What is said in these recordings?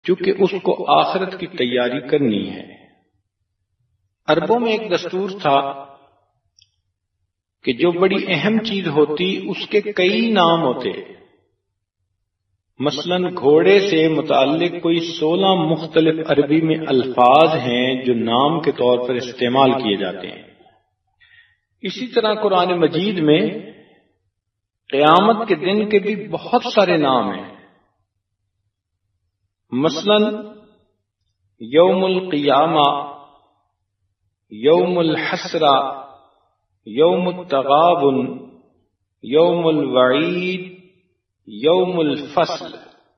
چونکہ اس کو آخرت کی تیاری کرنی ہے۔ عربوں میں ایک دستور تھا کہ جو بڑی اہم چیز ہوتی اس کے کئی نام ہوتے، مثلا گھوڑے سے متعلق کوئی 16 مختلف عربی میں الفاظ ہیں جو نام کے طور پر استعمال کیے جاتے ہیں۔ اسی طرح قرآن مجید میں قیامت کے دن کے بھی بہت سارے نام ہیں، مثلا یوم القیامہ، یوم الحسرہ، یوم التغابن، یوم الوعید، یوم الفصل۔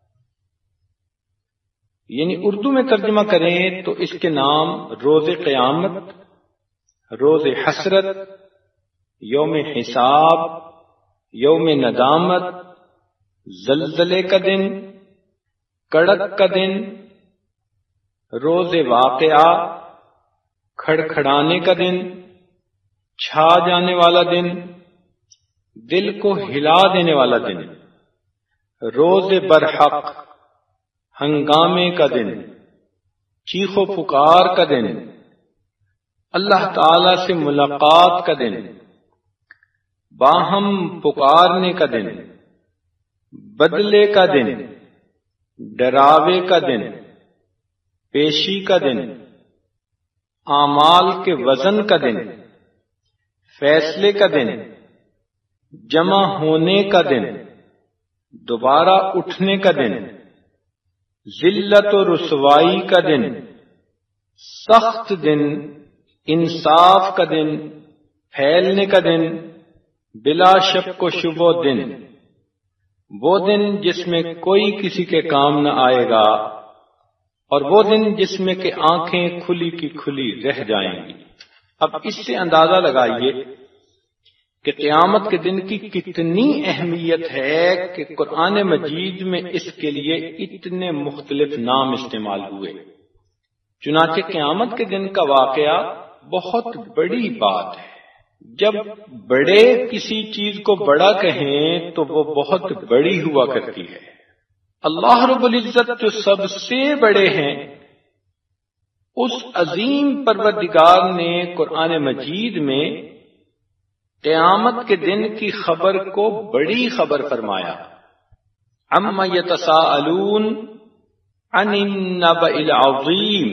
یعنی اردو میں ترجمہ کریں تو اس کے نام روز قیامت، روز حسرت، یوم حساب، یوم ندامت، زلزلے کا دن، کڑک کا دن، روز واقعہ، کھڑکھڑانے کا دن، چھا جانے والا دن، دل کو ہلا دینے والا دن، روز برحق، ہنگامے کا دن، چیخ و پکار کا دن، اللہ تعالی سے ملاقات کا دن، باہم پکارنے کا دن، بدلے کا دن، ڈراوے کا دن، پیشی کا دن، اعمال کے وزن کا دن، فیصلے کا دن، جمع ہونے کا دن، دوبارہ اٹھنے کا دن، ذلت و رسوائی کا دن، سخت دن، انصاف کا دن، پھیلنے کا دن، بلا شک و شبہ دن، وہ دن جس میں کوئی کسی کے کام نہ آئے گا، اور وہ دن جس میں کہ آنکھیں کھلی کی کھلی رہ جائیں گی۔ اب اس سے اندازہ لگائیے کہ قیامت کے دن کی کتنی اہمیت ہے کہ قرآن مجید میں اس کے لیے اتنے مختلف نام استعمال ہوئے۔ چنانچہ قیامت کے دن کا واقعہ بہت بڑی بات ہے۔ جب بڑے کسی چیز کو بڑا کہیں تو وہ بہت بڑی ہوا کرتی ہے۔ اللہ رب العزت جو سب سے بڑے ہیں، اس عظیم پروردگار نے قرآن مجید میں قیامت کے دن کی خبر کو بڑی خبر فرمایا۔ عما یتساءلون عن النبأ العظیم،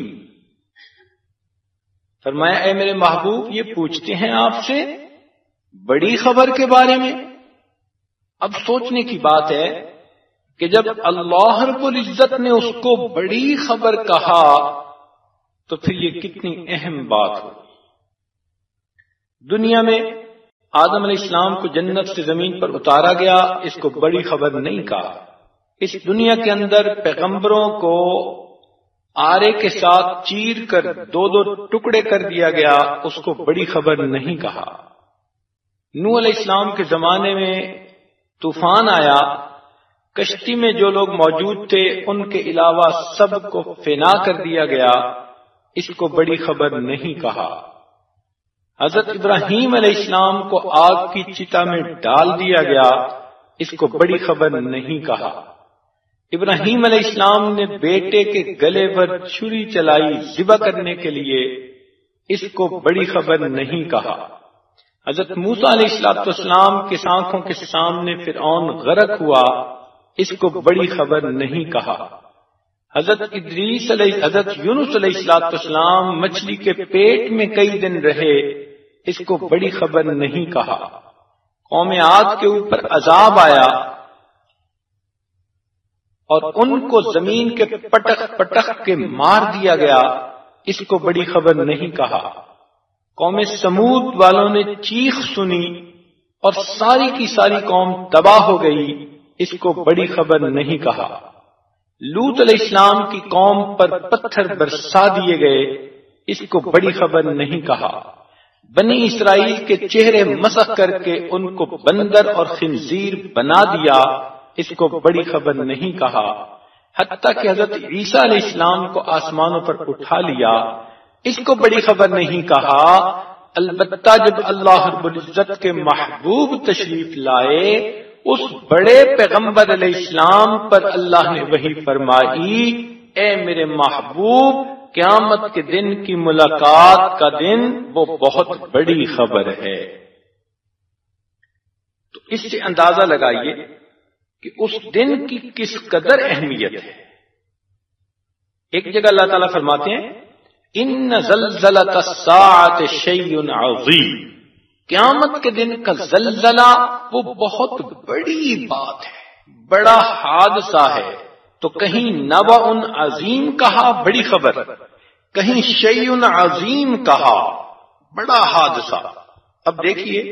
فرمایا اے میرے محبوب یہ پوچھتے ہیں آپ سے بڑی خبر کے بارے میں۔ اب سوچنے کی بات ہے کہ جب اللہ رب العزت نے اس کو بڑی خبر کہا تو پھر یہ کتنی اہم بات ہو۔ دنیا میں آدم علیہ السلام کو جنت سے زمین پر اتارا گیا، اس کو بڑی خبر نہیں کہا۔ اس دنیا کے اندر پیغمبروں کو آرے کے ساتھ چیر کر دو دو ٹکڑے کر دیا گیا، اس کو بڑی خبر نہیں کہا۔ نوح علیہ السلام کے زمانے میں طوفان آیا، کشتی میں جو لوگ موجود تھے ان کے علاوہ سب کو فنا کر دیا گیا، اس کو بڑی خبر نہیں کہا۔ حضرت ابراہیم علیہ السلام کو آگ کی چتا میں ڈال دیا گیا، اس کو بڑی خبر نہیں کہا۔ ابراہیم علیہ السلام نے بیٹے کے گلے پر چھری چلائی ذبح کرنے کے لیے، اس کو بڑی خبر نہیں کہا۔ حضرت موسیٰ علیہ السلام کے آنکھوں کے سامنے فرعون غرق ہوا، اس کو بڑی خبر نہیں کہا۔ حضرت یونس علیہ السلام مچھلی کے پیٹ میں کئی دن رہے، اس کو بڑی خبر نہیں کہا۔ قوم عاد کے اوپر عذاب آیا اور ان کو زمین کے پٹخ پٹخ کے مار دیا گیا، اس کو بڑی خبر نہیں کہا۔ قوم سمود والوں نے چیخ سنی اور ساری کی ساری قوم تباہ ہو گئی، اس کو بڑی خبر نہیں کہا۔ لوط علیہ السلام کی قوم پر پتھر برسا دیے گئے، اس کو بڑی خبر نہیں کہا۔ بنی اسرائیل کے چہرے مسخ کر کے ان کو بندر اور خنزیر بنا دیا، اس کو بڑی خبر نہیں کہا۔ حتیٰ کہ حضرت عیسیٰ علیہ السلام کو آسمانوں پر اٹھا لیا، اس کو بڑی خبر نہیں کہا۔ البتہ جب اللہ رب العزت کے محبوب تشریف لائے، اس بڑے پیغمبر علیہ السلام پر اللہ نے وحی فرمائی اے میرے محبوب قیامت کے دن کی ملاقات کا دن وہ بہت بڑی خبر ہے۔ تو اس سے اندازہ لگائیے کہ اس دن کی کس قدر اہمیت ہے۔ ایک جگہ اللہ تعالیٰ فرماتے ہیں ان زلزلۃ الساعۃ شیء عظیم، قیامت کے دن کا زلزلہ وہ بہت بڑی بات ہے، بڑا حادثہ ہے۔ تو کہیں نبأ عظیم کہا بڑی خبر، کہیں شیء عظیم کہا بڑا حادثہ۔ اب دیکھیے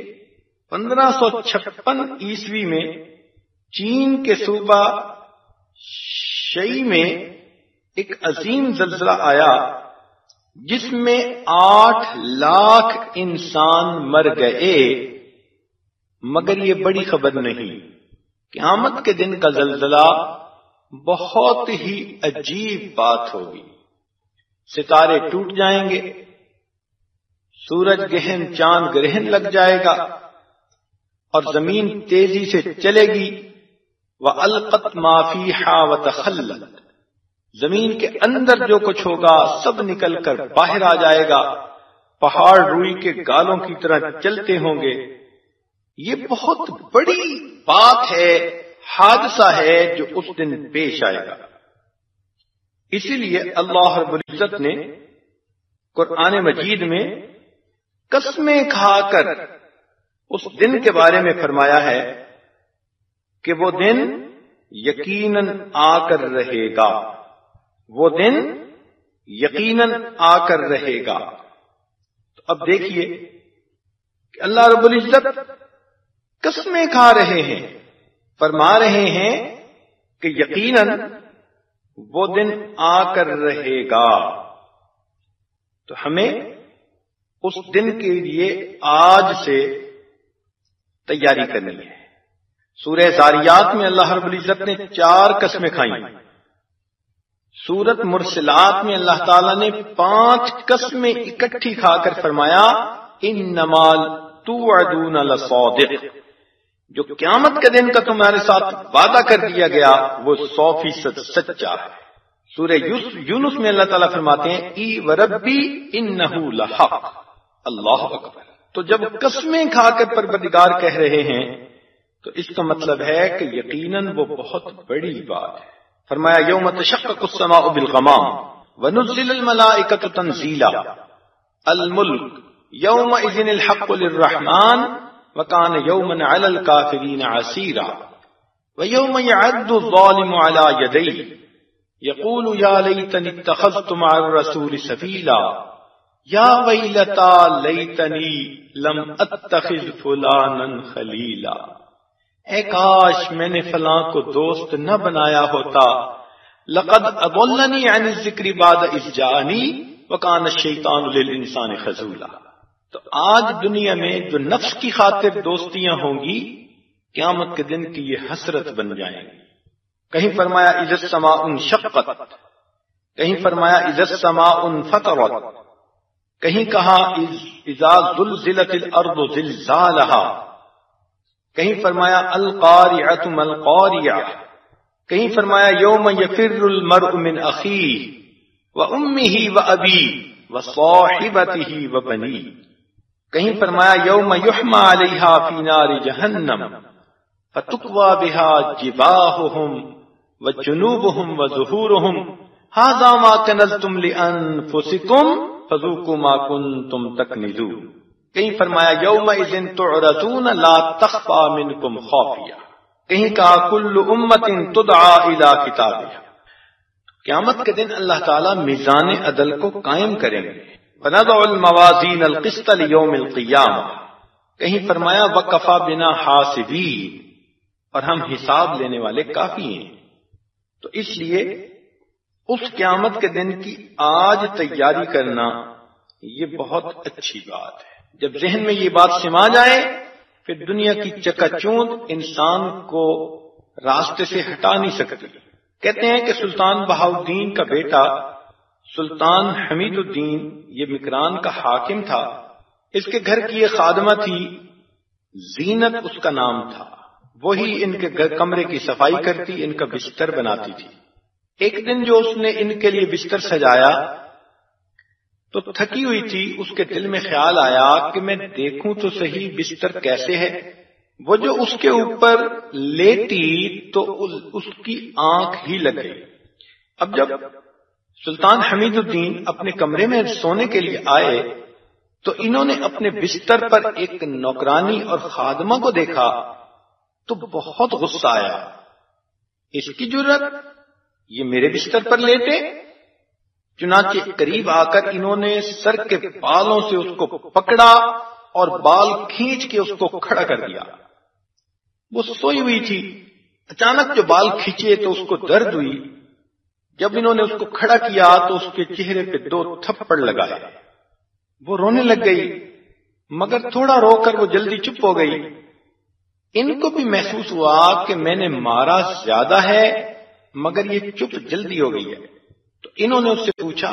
1556 عیسوی میں چین کے صوبہ شئی میں ایک عظیم زلزلہ آیا جس میں 8 لاکھ انسان مر گئے، مگر یہ بڑی خبر نہیں۔ قیامت کے دن کا زلزلہ بہت ہی عجیب بات ہوگی، ستارے ٹوٹ جائیں گے، سورج گرہن چاند گرہن لگ جائے گا، اور زمین تیزی سے چلے گی۔ وَأَلْقَتْ مَا فِيهَا وَتَخَلَّتْ، زمین کے اندر جو کچھ ہوگا سب نکل کر باہر آ جائے گا، پہاڑ روئی کے گالوں کی طرح چلتے ہوں گے۔ یہ بہت بڑی بات ہے، حادثہ ہے جو اس دن پیش آئے گا۔ اسی لیے اللہ رب العزت نے قرآن مجید میں قسمیں کھا کر اس دن کے بارے میں فرمایا ہے کہ وہ دن یقیناً آ کر رہے گا، وہ دن یقیناً آ کر رہے گا۔ تو اب دیکھیے کہ اللہ رب العزت قسمیں کھا رہے ہیں، فرما رہے ہیں کہ یقیناً وہ دن آ کر رہے گا۔ تو ہمیں اس دن کے لیے آج سے تیاری کرنی ہے۔ سورہ زاریات میں اللہ رب العزت نے 4 قسمیں کھائیں، سورۃ مرسلات میں اللہ تعالیٰ نے 5 قسمیں اکٹھی کھا کر فرمایا انما توعدون لصادق، جو قیامت کے دن کا تمہارے ساتھ وعدہ کر دیا گیا وہ 100% سچا ہے۔ سورہ یونس میں اللہ تعالیٰ فرماتے ہیں ای وربی انہ لحق، اللہ اکبر۔ تو جب قسمیں کھا کر پروردگار کہہ رہے ہیں تو اس کا مطلب ہے کہ یقیناً وہ بہت بڑی بات ہے۔ فرمایا یوم تشقق السماء بالغمام ونزل الملائکۃ تنزیلا الملک یومئذ الحق للرحمن وکان یوما علی الکافرین عسیرا ویوم یعد الظالم علی یدیہ یقول یا لیتنی اتخذت مع الرسول سبیلا یا ویلتا لیتنی لم اتخذ فلانا خلیلا، اے کاش میں نے فلاں کو دوست نہ بنایا ہوتا، لقد اضلنی عن الذکر بعد اذ جاءنی وکان الشیطان للانسان خذولا۔ تو آج دنیا میں جو نفس کی خاطر دوستیاں ہوں گی قیامت کے دن کی یہ حسرت بن جائیں گی۔ کہیں فرمایا اذا السماء انشقت، کہیں فرمایا اذا السماء انفطرت، کہیں کہا اذا زلزلت الارض زلزالہا، کہیں فرمایا القارعۃ ما القاریہ، کہیں فرمایا یوم یفر المرء من اخیہ وامہ وابیہ وصاحبتہ وبنیہ، کہیں فرمایا یوم یحمى علیہا فی نار جہنم فتکوی بہا جباہہم وجنوبہم وظہورہم ھذا ما کنزتم لانفسکم فذوقوا ما کنتم تکنزون، کہیں فرمایا یومئذ تعرضون لا تخفی منکم خافیہ، کہیں کہا کل امت تدعی الی کتابہا۔ قیامت کے دن اللہ تعالیٰ میزان عدل کو قائم کریں گے، وَنَضَعُ الْمَوَازِينَ الْقِسْطَ لِيَوْمِ الْقِيَامَةِ، کہیں فرمایا وَكَفَى بِنَا حَاسِبِينَ، اور ہم حساب لینے والے کافی ہیں۔ تو اس لیے اس قیامت کے دن کی آج تیاری کرنا یہ بہت اچھی بات ہے۔ جب ذہن میں یہ بات سما جائے پھر دنیا کی چکا چوند انسان کو راستے سے ہٹا نہیں سکتی۔ کہتے ہیں کہ سلطان بہاؤالدین کا بیٹا سلطان حمید الدین یہ مکران کا حاکم تھا، اس کے گھر کی ایک خادمہ تھی زینت اس کا نام تھا، وہی ان کے گھر کمرے کی صفائی کرتی، ان کا بستر بناتی تھی۔ ایک دن جو اس نے ان کے لیے بستر سجایا تو تھکی ہوئی تھی، اس کے دل میں خیال آیا کہ میں دیکھوں تو صحیح بستر کیسے ہے۔ وہ جو اس کے اوپر لیٹی تو اس کی آنکھ ہی لگ گئی۔ اب جب سلطان حمید الدین اپنے کمرے میں سونے کے لیے آئے تو انہوں نے اپنے بستر پر ایک نوکرانی اور خادمہ کو دیکھا تو بہت غصہ آیا، اس کی جرت، یہ میرے بستر پر لیٹے۔ چنانچہ قریب آ کر انہوں نے سر کے بالوں سے اس کو پکڑا اور بال کھینچ کے اس کو کھڑا کر دیا۔ وہ سوئی ہوئی تھی، اچانک جو بال کھینچے تو اس کو درد ہوئی۔ جب انہوں نے اس کو کھڑا کیا تو اس کے چہرے پہ 2 تھپڑ لگائے۔ وہ رونے لگ گئی، مگر تھوڑا رو کر وہ جلدی چپ ہو گئی۔ ان کو بھی محسوس ہوا کہ میں نے مارا زیادہ ہے، مگر یہ چپ جلدی ہو گئی ہے۔ تو انہوں نے اس سے پوچھا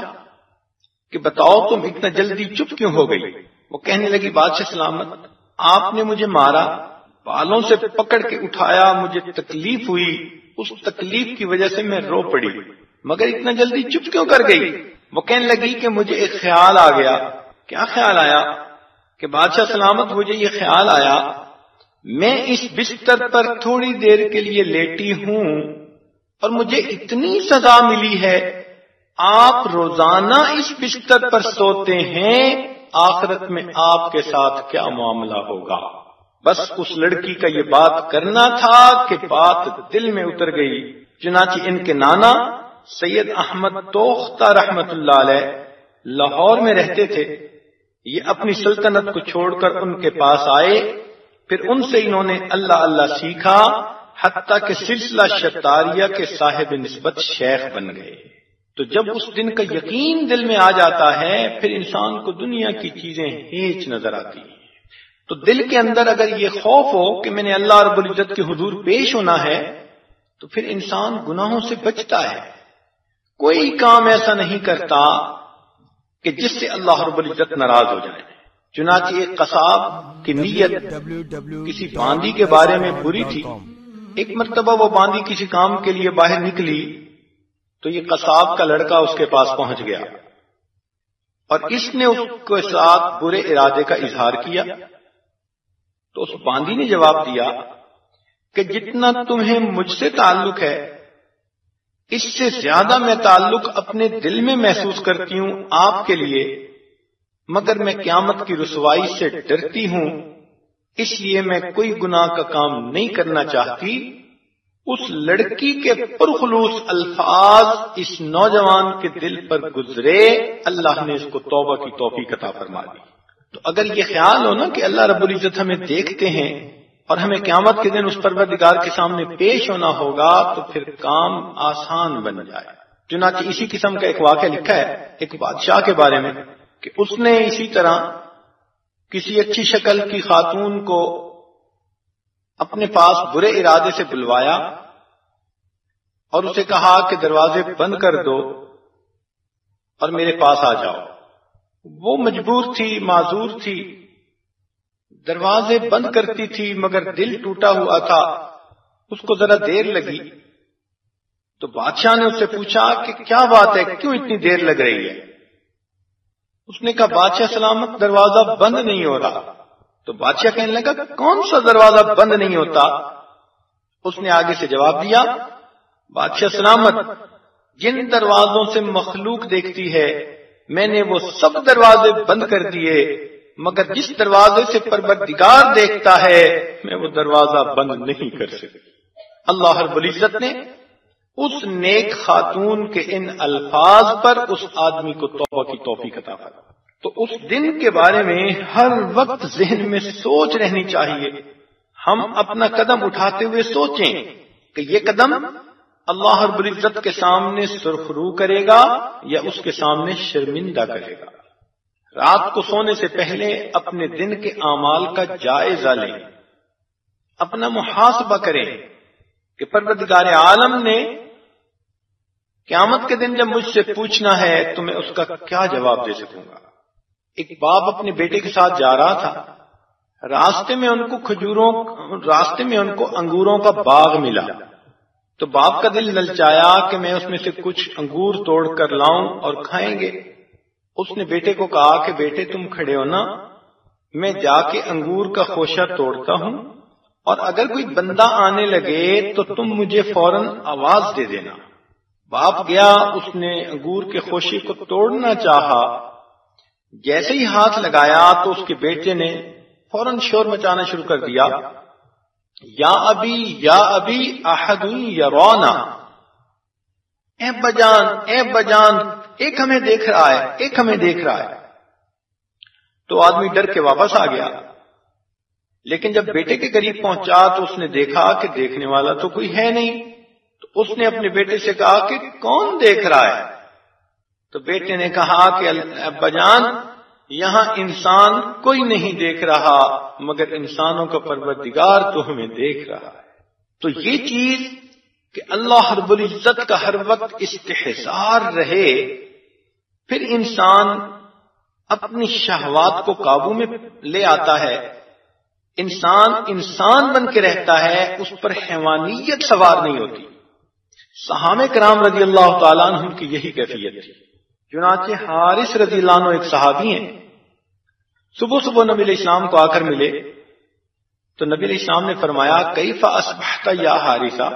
کہ بتاؤ تم اتنا جلدی چپ کیوں ہو گئی؟ وہ کہنے لگی بادشاہ سلامت، آپ نے مجھے مارا، بالوں سے پکڑ کے اٹھایا، مجھے تکلیف ہوئی، اس تکلیف کی وجہ سے میں رو پڑی، مگر اتنا جلدی چپ کیوں کر گئی؟ وہ کہنے لگی کہ مجھے ایک خیال آ گیا۔ کیا خیال آیا؟ کہ بادشاہ سلامت مجھے یہ خیال آیا، میں اس بستر پر تھوڑی دیر کے لیے لیٹی ہوں اور مجھے اتنی سزا ملی ہے، آپ روزانہ اس بستر پر سوتے ہیں، آخرت میں آپ کے ساتھ کیا معاملہ ہوگا؟ بس اس لڑکی کا یہ بات کرنا تھا کہ بات دل میں اتر گئی۔ چنانچہ ان کے نانا سید احمد توختہ رحمت اللہ علیہ لاہور میں رہتے تھے، یہ اپنی سلطنت کو چھوڑ کر ان کے پاس آئے، پھر ان سے انہوں نے اللہ اللہ سیکھا، حتیٰ کہ سلسلہ شتاریہ کے صاحب نسبت شیخ بن گئے۔ تو جب اس دن کا یقین دل میں آ جاتا ہے پھر انسان کو دنیا کی چیزیں ہیچ نظر آتی ہیں۔ تو دل کے اندر اگر یہ خوف ہو کہ میں نے اللہ رب العزت کے حضور پیش ہونا ہے تو پھر انسان گناہوں سے بچتا ہے۔ کوئی کام ایسا نہیں کرتا کہ جس سے اللہ رب العزت ناراض ہو جائے۔ چنانچہ ایک قصاب کی نیت کسی باندی کے بارے میں بری تھی۔ ایک مرتبہ وہ باندی کسی کام کے لیے باہر نکلی تو یہ قصاب کا لڑکا اس کے پاس پہنچ گیا اور اس نے اس کے ساتھ برے ارادے کا اظہار کیا۔ تو اس باندی نے جواب دیا کہ جتنا تمہیں مجھ سے تعلق ہے اس سے زیادہ میں تعلق اپنے دل میں محسوس کرتی ہوں آپ کے لیے، مگر میں قیامت کی رسوائی سے ڈرتی ہوں، اس لیے میں کوئی گناہ کا کام نہیں کرنا چاہتی۔ اس لڑکی کے پرخلوص الفاظ اس نوجوان کے دل پر گزرے، اللہ نے اس کو توبہ کی توفیق عطا فرما دی۔ تو اگر یہ خیال ہو نا کہ اللہ رب العزت ہمیں دیکھتے ہیں اور ہمیں قیامت کے دن اس پروردگار کے سامنے پیش ہونا ہوگا تو پھر کام آسان بن جائے۔ چنانچہ اسی قسم کا ایک واقعہ لکھا ہے ایک بادشاہ کے بارے میں کہ اس نے اسی طرح کسی اچھی شکل کی خاتون کو اپنے پاس برے ارادے سے بلوایا اور اسے کہا کہ دروازے بند کر دو اور میرے پاس آ جاؤ۔ وہ مجبور تھی، معذور تھی، دروازے بند کرتی تھی مگر دل ٹوٹا ہوا تھا، اس کو ذرا دیر لگی۔ تو بادشاہ نے اس سے پوچھا کہ کیا بات ہے، کیوں اتنی دیر لگ رہی ہے؟ اس نے کہا بادشاہ سلامت دروازہ بند نہیں ہو رہا۔ تو بادشاہ کہنے لگا کون سا دروازہ بند نہیں ہوتا؟ اس نے آگے سے جواب دیا بادشاہ سلامت جن دروازوں سے مخلوق دیکھتی ہے میں نے وہ سب دروازے بند کر دیے، مگر جس دروازے سے پروردگار دیکھتا ہے میں وہ دروازہ بند نہیں کر سکتی۔ اللہ رب العزت نے اس نیک خاتون کے ان الفاظ پر اس آدمی کو توبہ کی توفیق عطا فرمائی۔ تو اس دن کے بارے میں ہر وقت ذہن میں سوچ رہنی چاہیے، ہم اپنا قدم اٹھاتے ہوئے سوچیں کہ یہ قدم اللہ رب العزت کے سامنے سرخرو کرے گا یا اس کے سامنے شرمندہ کرے گا۔ رات کو سونے سے پہلے اپنے دن کے اعمال کا جائزہ لیں، اپنا محاسبہ کریں کہ پروردگار عالم نے قیامت کے دن جب مجھ سے پوچھنا ہے تو میں اس کا کیا جواب دے سکوں گا۔ ایک باپ اپنے بیٹے کے ساتھ جا رہا تھا، راستے میں ان کو انگوروں کا باغ ملا۔ تو باپ کا دل للچایا کہ میں اس میں سے کچھ انگور توڑ کر لاؤں اور کھائیں گے۔ اس نے بیٹے کو کہا کہ بیٹے تم کھڑے ہو نا، میں جا کے انگور کا خوشہ توڑتا ہوں، اور اگر کوئی بندہ آنے لگے تو تم مجھے فوراً آواز دے دینا۔ باپ گیا، اس نے انگور کے خوشے کو توڑنا چاہا، جیسے ہی ہاتھ لگایا تو اس کے بیٹے نے فوراً شور مچانا شروع کر دیا، یا ابی یا ابی احد یرانا، اے بجان اے بجان، ایک ہمیں دیکھ رہا ہے، ایک ہمیں دیکھ رہا ہے۔ تو آدمی ڈر کے واپس آ گیا، لیکن جب بیٹے کے قریب پہنچا تو اس نے دیکھا کہ دیکھنے والا تو کوئی ہے نہیں، تو اس نے اپنے بیٹے سے کہا کہ کون دیکھ رہا ہے؟ تو بیٹے نے کہا کہ ابا جان، یہاں انسان کوئی نہیں دیکھ رہا مگر انسانوں کا پروردگار تو ہمیں دیکھ رہا ہے۔ تو یہ چیز کہ اللہ رب العزت کا ہر وقت استحضار رہے، پھر انسان اپنی شہوات کو قابو میں لے آتا ہے، انسان بن کے رہتا ہے، اس پر حیوانیت سوار نہیں ہوتی۔ صحابہ کرام رضی اللہ تعالیٰ عنہ کی یہی کیفیت تھی۔ چنانچہ حارث رضی اللہ عنہ ایک صحابی ہیں، صبح صبح نبی علیہ السلام کو آ کر ملے تو نبی علیہ السلام نے فرمایا کیف اصبحت یا حارثہ،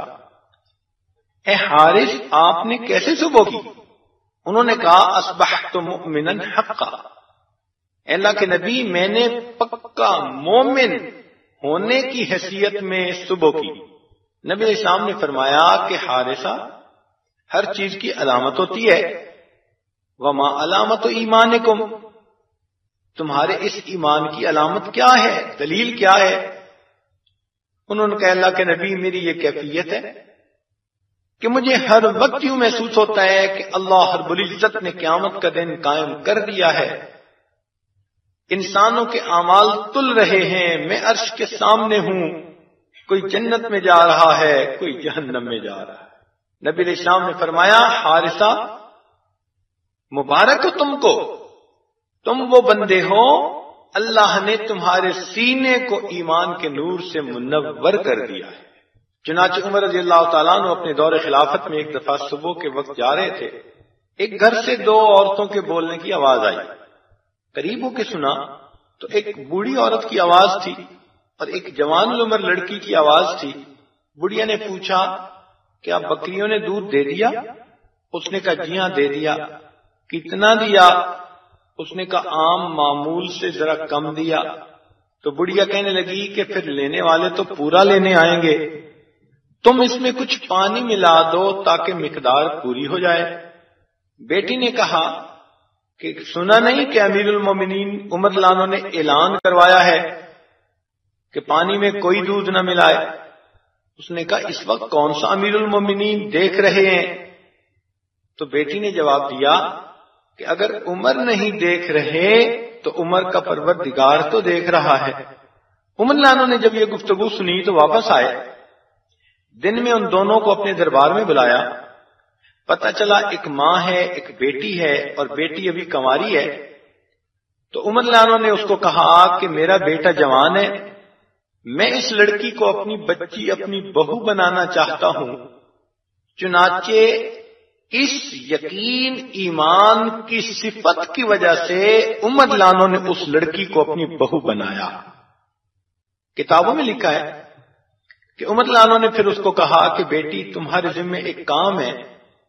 اے حارث آپ نے کیسے صبح کی؟ انہوں نے کہا اصبحت مؤمنا حقا، اے اللہ کے نبی میں نے پکا مومن ہونے کی حیثیت میں صبح کی۔ نبی علیہ السلام نے فرمایا کہ حارثہ ہر چیز کی علامت ہوتی ہے، وما علامت ایمانکم، تمہارے اس ایمان کی علامت کیا ہے، دلیل کیا ہے؟ انہوں نے کہا اللہ کے نبی میری یہ کیفیت ہے کہ مجھے ہر وقت یوں محسوس ہوتا ہے کہ اللہ رب العزت نے قیامت کا دن قائم کر دیا ہے، انسانوں کے اعمال تل رہے ہیں، میں عرش کے سامنے ہوں، کوئی جنت میں جا رہا ہے، کوئی جہنم میں جا رہا ہے۔ نبی علیہ السلام نے فرمایا حارثہ مبارک ہو تم کو، تم وہ بندے ہو اللہ نے تمہارے سینے کو ایمان کے نور سے منور کر دیا ہے۔ چنانچہ عمر رضی اللہ تعالیٰ عنہ اپنے دور خلافت میں ایک دفعہ صبح کے وقت جا رہے تھے، ایک گھر سے دو عورتوں کے بولنے کی آواز آئی، قریب ہو کے سنا تو ایک بوڑھی عورت کی آواز تھی اور ایک جوان العمر لڑکی کی آواز تھی۔ بڑھیا نے پوچھا کیا بکریوں نے دودھ دے دیا؟ اس نے کہا جی ہاں دے دیا۔ کتنا دیا؟ اس نے کہا عام معمول سے ذرا کم دیا۔ تو بڑھیا کہنے لگی کہ پھر لینے والے تو پورا لینے آئیں گے، تم اس میں کچھ پانی ملا دو تاکہ مقدار پوری ہو جائے۔ بیٹی نے کہا کہ سنا نہیں کہ امیر المومنین عمر رضی اللہ عنہ نے اعلان کروایا ہے کہ پانی میں کوئی دودھ نہ ملائے؟ اس نے کہا اس وقت کون سا امیر المومنین دیکھ رہے ہیں؟ تو بیٹی نے جواب دیا کہ اگر عمر نہیں دیکھ رہے تو عمر کا پروردگار تو دیکھ رہا ہے۔ عمر رضی اللہ عنہ نے جب یہ گفتگو سنی تو واپس آئے، دن میں ان دونوں کو اپنے دربار میں بلایا، پتہ چلا ایک ماں ہے ایک بیٹی ہے اور بیٹی ابھی کنواری ہے۔ تو عمر رضی اللہ عنہ نے اس کو کہا کہ میرا بیٹا جوان ہے، میں اس لڑکی کو اپنی بچی اپنی بہو بنانا چاہتا ہوں، چنانچہ اس یقین ایمان کی صفت کی وجہ سے عمر رضی اللہ عنہ نے اس لڑکی کو اپنی بہو بنایا۔ کتابوں میں لکھا ہے کہ عمر رضی اللہ عنہ نے پھر اس کو کہا کہ بیٹی تمہارے ذمہ ایک کام ہے،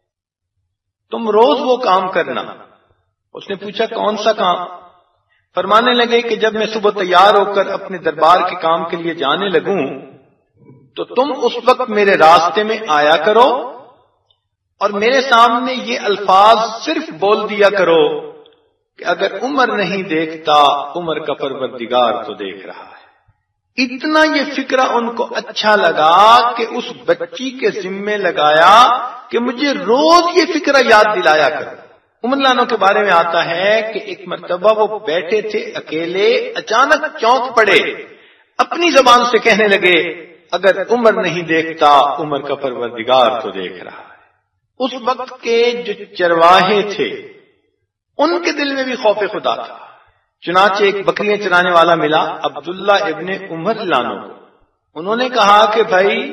تم روز وہ کام کرنا۔ اس نے پوچھا کون سا کام؟ فرمانے لگے کہ جب میں صبح تیار ہو کر اپنے دربار کے کام کے لیے جانے لگوں تو تم اس وقت میرے راستے میں آیا کرو اور میرے سامنے یہ الفاظ صرف بول دیا کرو کہ اگر عمر نہیں دیکھتا عمر کا پروردگار تو دیکھ رہا ہے۔ اتنا یہ فکرہ ان کو اچھا لگا کہ اس بچی کے ذمے لگایا کہ مجھے روز یہ فکرہ یاد دلایا کرو۔ عمر رضی اللہ عنہ کے بارے میں آتا ہے کہ ایک مرتبہ وہ بیٹھے تھے اکیلے، اچانک چونک پڑے، اپنی زبان سے کہنے لگے اگر عمر نہیں دیکھتا عمر کا پروردگار تو دیکھ رہا ہے۔ اس وقت کے جو چرواہے تھے ان کے دل میں بھی خوف خدا تھا۔ چنانچہ ایک بکریاں چرانے والا ملا عبداللہ ابن عمر رضی اللہ عنہ کو، انہوں نے کہا کہ بھائی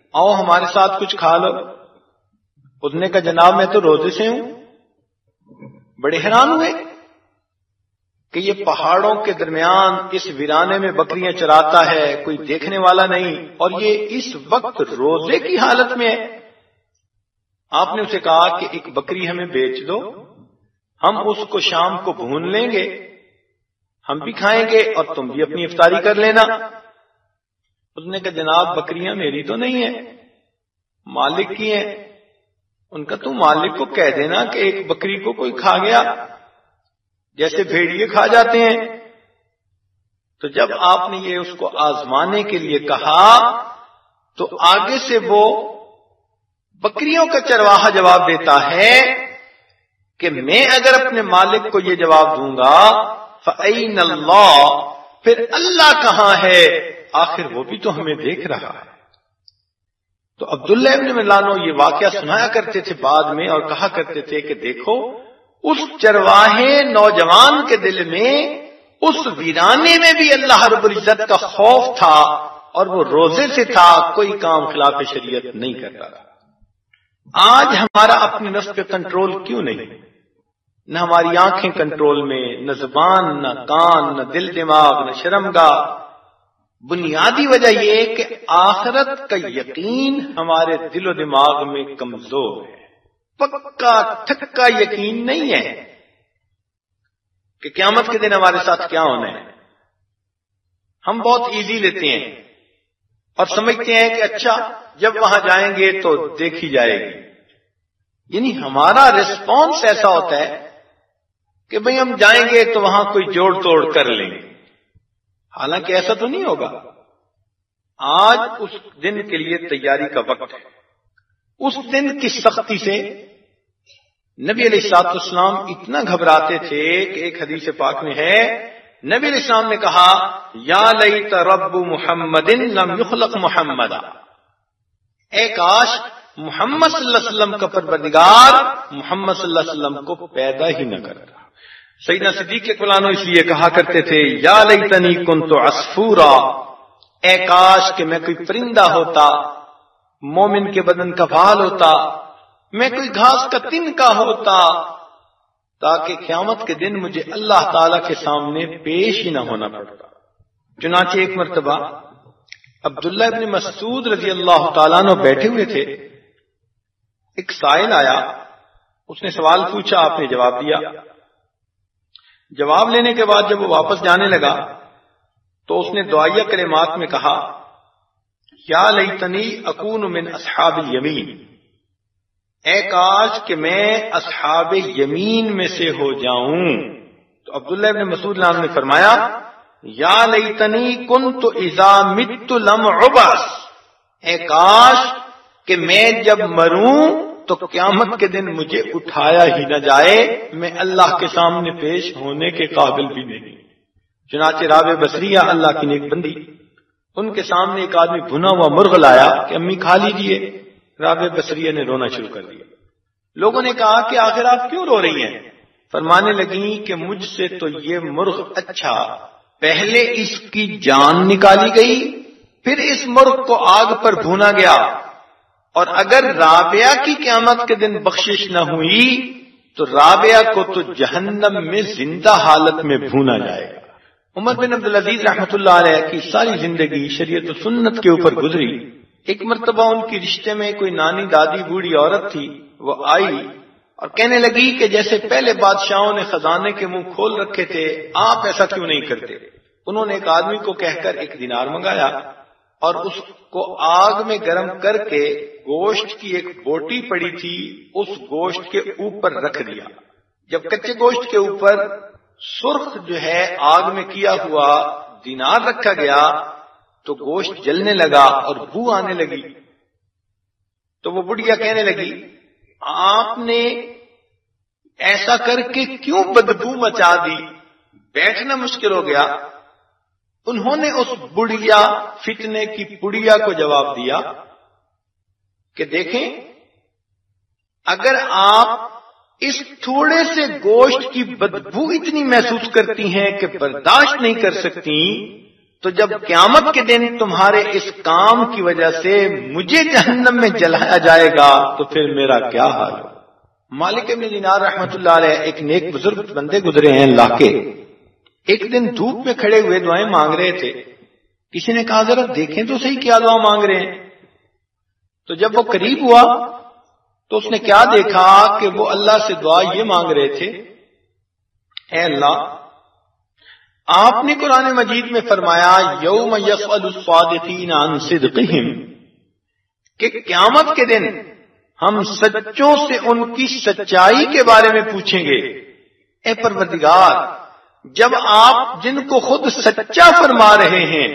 آؤ ہمارے ساتھ کچھ کھا لو. اس نے کہا جناب میں تو روزے سے ہوں. بڑے حیران ہوئے کہ یہ پہاڑوں کے درمیان اس ویرانے میں بکریاں چراتا ہے، کوئی دیکھنے والا نہیں، اور یہ اس وقت روزے کی حالت میں ہے. آپ نے اسے کہا کہ ایک بکری ہمیں بیچ دو، ہم اس کو شام کو بھون لیں گے، ہم بھی کھائیں گے اور تم بھی اپنی افطاری کر لینا. اس نے کہا جناب بکریاں میری تو نہیں ہیں، مالک کی ہیں. ان کا تو مالک کو کہہ دینا کہ ایک بکری کو کوئی کھا گیا، جیسے بھیڑیے کھا جاتے ہیں. تو جب آپ نے یہ اس کو آزمانے کے لیے کہا تو آگے سے وہ بکریوں کا چرواہا جواب دیتا ہے کہ میں اگر اپنے مالک کو یہ جواب دوں گا فَأَيْنَ اللَّهُ، پھر اللہ کہاں ہے، آخر وہ بھی تو ہمیں دیکھ رہا ہے. تو عبداللہ ابن ملانو یہ واقعہ سنایا کرتے تھے بعد میں اور کہا کرتے تھے کہ دیکھو اس چرواہے نوجوان کے دل میں اس ویرانے میں بھی اللہ رب العزت کا خوف تھا اور وہ روزے سے تھا، کوئی کام خلاف شریعت نہیں کرتا تھا. آج ہمارا اپنے نفس پہ کنٹرول کیوں نہیں؟ نہ ہماری آنکھیں کنٹرول میں، نہ زبان، نہ کان، نہ دل دماغ، نہ شرمگاہ. بنیادی وجہ یہ کہ آخرت کا یقین ہمارے دل و دماغ میں کمزور ہے. پکا ٹھکا یقین نہیں ہے کہ قیامت کے دن ہمارے ساتھ کیا ہونا ہے. ہم بہت ایزی لیتے ہیں اور سمجھتے ہیں کہ اچھا جب وہاں جائیں گے تو دیکھی جائے گی. یعنی ہمارا ریسپانس ایسا ہوتا ہے کہ بھئی ہم جائیں گے تو وہاں کوئی جوڑ توڑ کر لیں گے. حالانکہ ایسا تو نہیں ہوگا. آج اس دن کے لیے تیاری کا وقت ہے. اس دن کی سختی سے نبی علیہ الصلوۃ والسلام اتنا گھبراتے تھے کہ ایک حدیث پاک میں ہے نبی علیہ السلام نے کہا یا لیت رب محمد لم یخلق محمدا، اے کاش محمد صلی اللہ علیہ وسلم کا پروردگار محمد صلی اللہ علیہ وسلم کو پیدا ہی نہ کرتا. سیدنا صدیق اکبر اس لیے کہا کرتے تھے یا لیتنی کنت عصفورا، اے کاش کہ میں کوئی پرندہ ہوتا، مومن کے بدن کا بال ہوتا، میں کوئی گھاس کا تنکا ہوتا، تاکہ قیامت کے دن مجھے اللہ تعالی کے سامنے پیش ہی نہ ہونا پڑتا. چنانچہ ایک مرتبہ عبداللہ ابن مسعود رضی اللہ تعالیٰ عنہ بیٹھے ہوئے تھے. ایک سائل آیا، اس نے سوال پوچھا، آپ نے جواب دیا. جواب لینے کے بعد جب وہ واپس جانے لگا تو اس نے دعائیہ کلمات میں کہا یا لیتنی اکون من اصحاب الیمین، اے کاش کہ میں اصحاب یمین میں سے ہو جاؤں. تو عبداللہ ابن مسعود نے فرمایا یا لیتنی کنت اذا مت لم عبس، اے کاش کہ میں جب مروں تو قیامت کے دن مجھے اٹھایا ہی نہ جائے، میں اللہ کے سامنے پیش ہونے کے قابل بھی نہیں. چنانچہ رابع بصریہ اللہ کی نیک بندی، ان کے سامنے ایک آدمی بھنا ہوا مرغ لایا کہ امی کھا لیجئے. رابع بصریہ نے رونا شروع کر دیا. لوگوں نے کہا کہ آخر آپ کیوں رو رہی ہیں؟ فرمانے لگی کہ مجھ سے تو یہ مرغ اچھا، پہلے اس کی جان نکالی گئی، پھر اس مرغ کو آگ پر بھونا گیا، اور اگر رابعہ کی قیامت کے دن بخشش نہ ہوئی تو رابعہ کو تو جہنم میں زندہ حالت میں بھونا جائے گا. عمر بن عبدالعزیز رحمۃ اللہ علیہ کی ساری زندگی شریعت و سنت کے اوپر گزری. ایک مرتبہ ان کی رشتے میں کوئی نانی دادی بوڑھی عورت تھی، وہ آئی اور کہنے لگی کہ جیسے پہلے بادشاہوں نے خزانے کے منہ کھول رکھے تھے، آپ ایسا کیوں نہیں کرتے؟ انہوں نے ایک آدمی کو کہہ کر ایک دینار منگایا اور اس کو آگ میں گرم کر کے گوشت کی ایک بوٹی پڑی تھی اس گوشت کے اوپر رکھ دیا. جب کچے گوشت کے اوپر سرخ جو ہے آگ میں کیا ہوا دینار رکھا گیا تو گوشت جلنے لگا اور بو آنے لگی. تو وہ بڑھیا کہنے لگی آپ نے ایسا کر کے کیوں بدبو مچا دی؟ بیٹھنا مشکل ہو گیا. انہوں نے اس بڑھیا فتنے کی پڑیا کو جواب دیا کہ دیکھیں اگر آپ اس تھوڑے سے گوشت کی بدبو اتنی محسوس کرتی ہیں کہ برداشت نہیں کر سکتی تو جب قیامت کے دن تمہارے اس کام کی وجہ سے مجھے جہنم میں جلایا جائے گا تو پھر میرا کیا حال ہوگا؟ مالک ابن دینار رحمت اللہ علیہ ایک نیک بزرگ بندے گزرے ہیں اللہ کے، ایک دن دھوپ میں کھڑے ہوئے دعائیں مانگ رہے تھے. کسی نے کہا ذرا دیکھیں تو صحیح کیا دعا مانگ رہے ہیں. تو جب وہ قریب ہوا تو اس نے کیا دیکھا کہ وہ اللہ سے دعا یہ مانگ رہے تھے، اے اللہ آپ نے قرآن مجید میں فرمایا یوم یسأل الصادقین عن صدقہم، کہ قیامت کے دن ہم سچوں سے ان کی سچائی کے بارے میں پوچھیں گے. اے پروردگار جب آپ جن کو خود سچا فرما رہے ہیں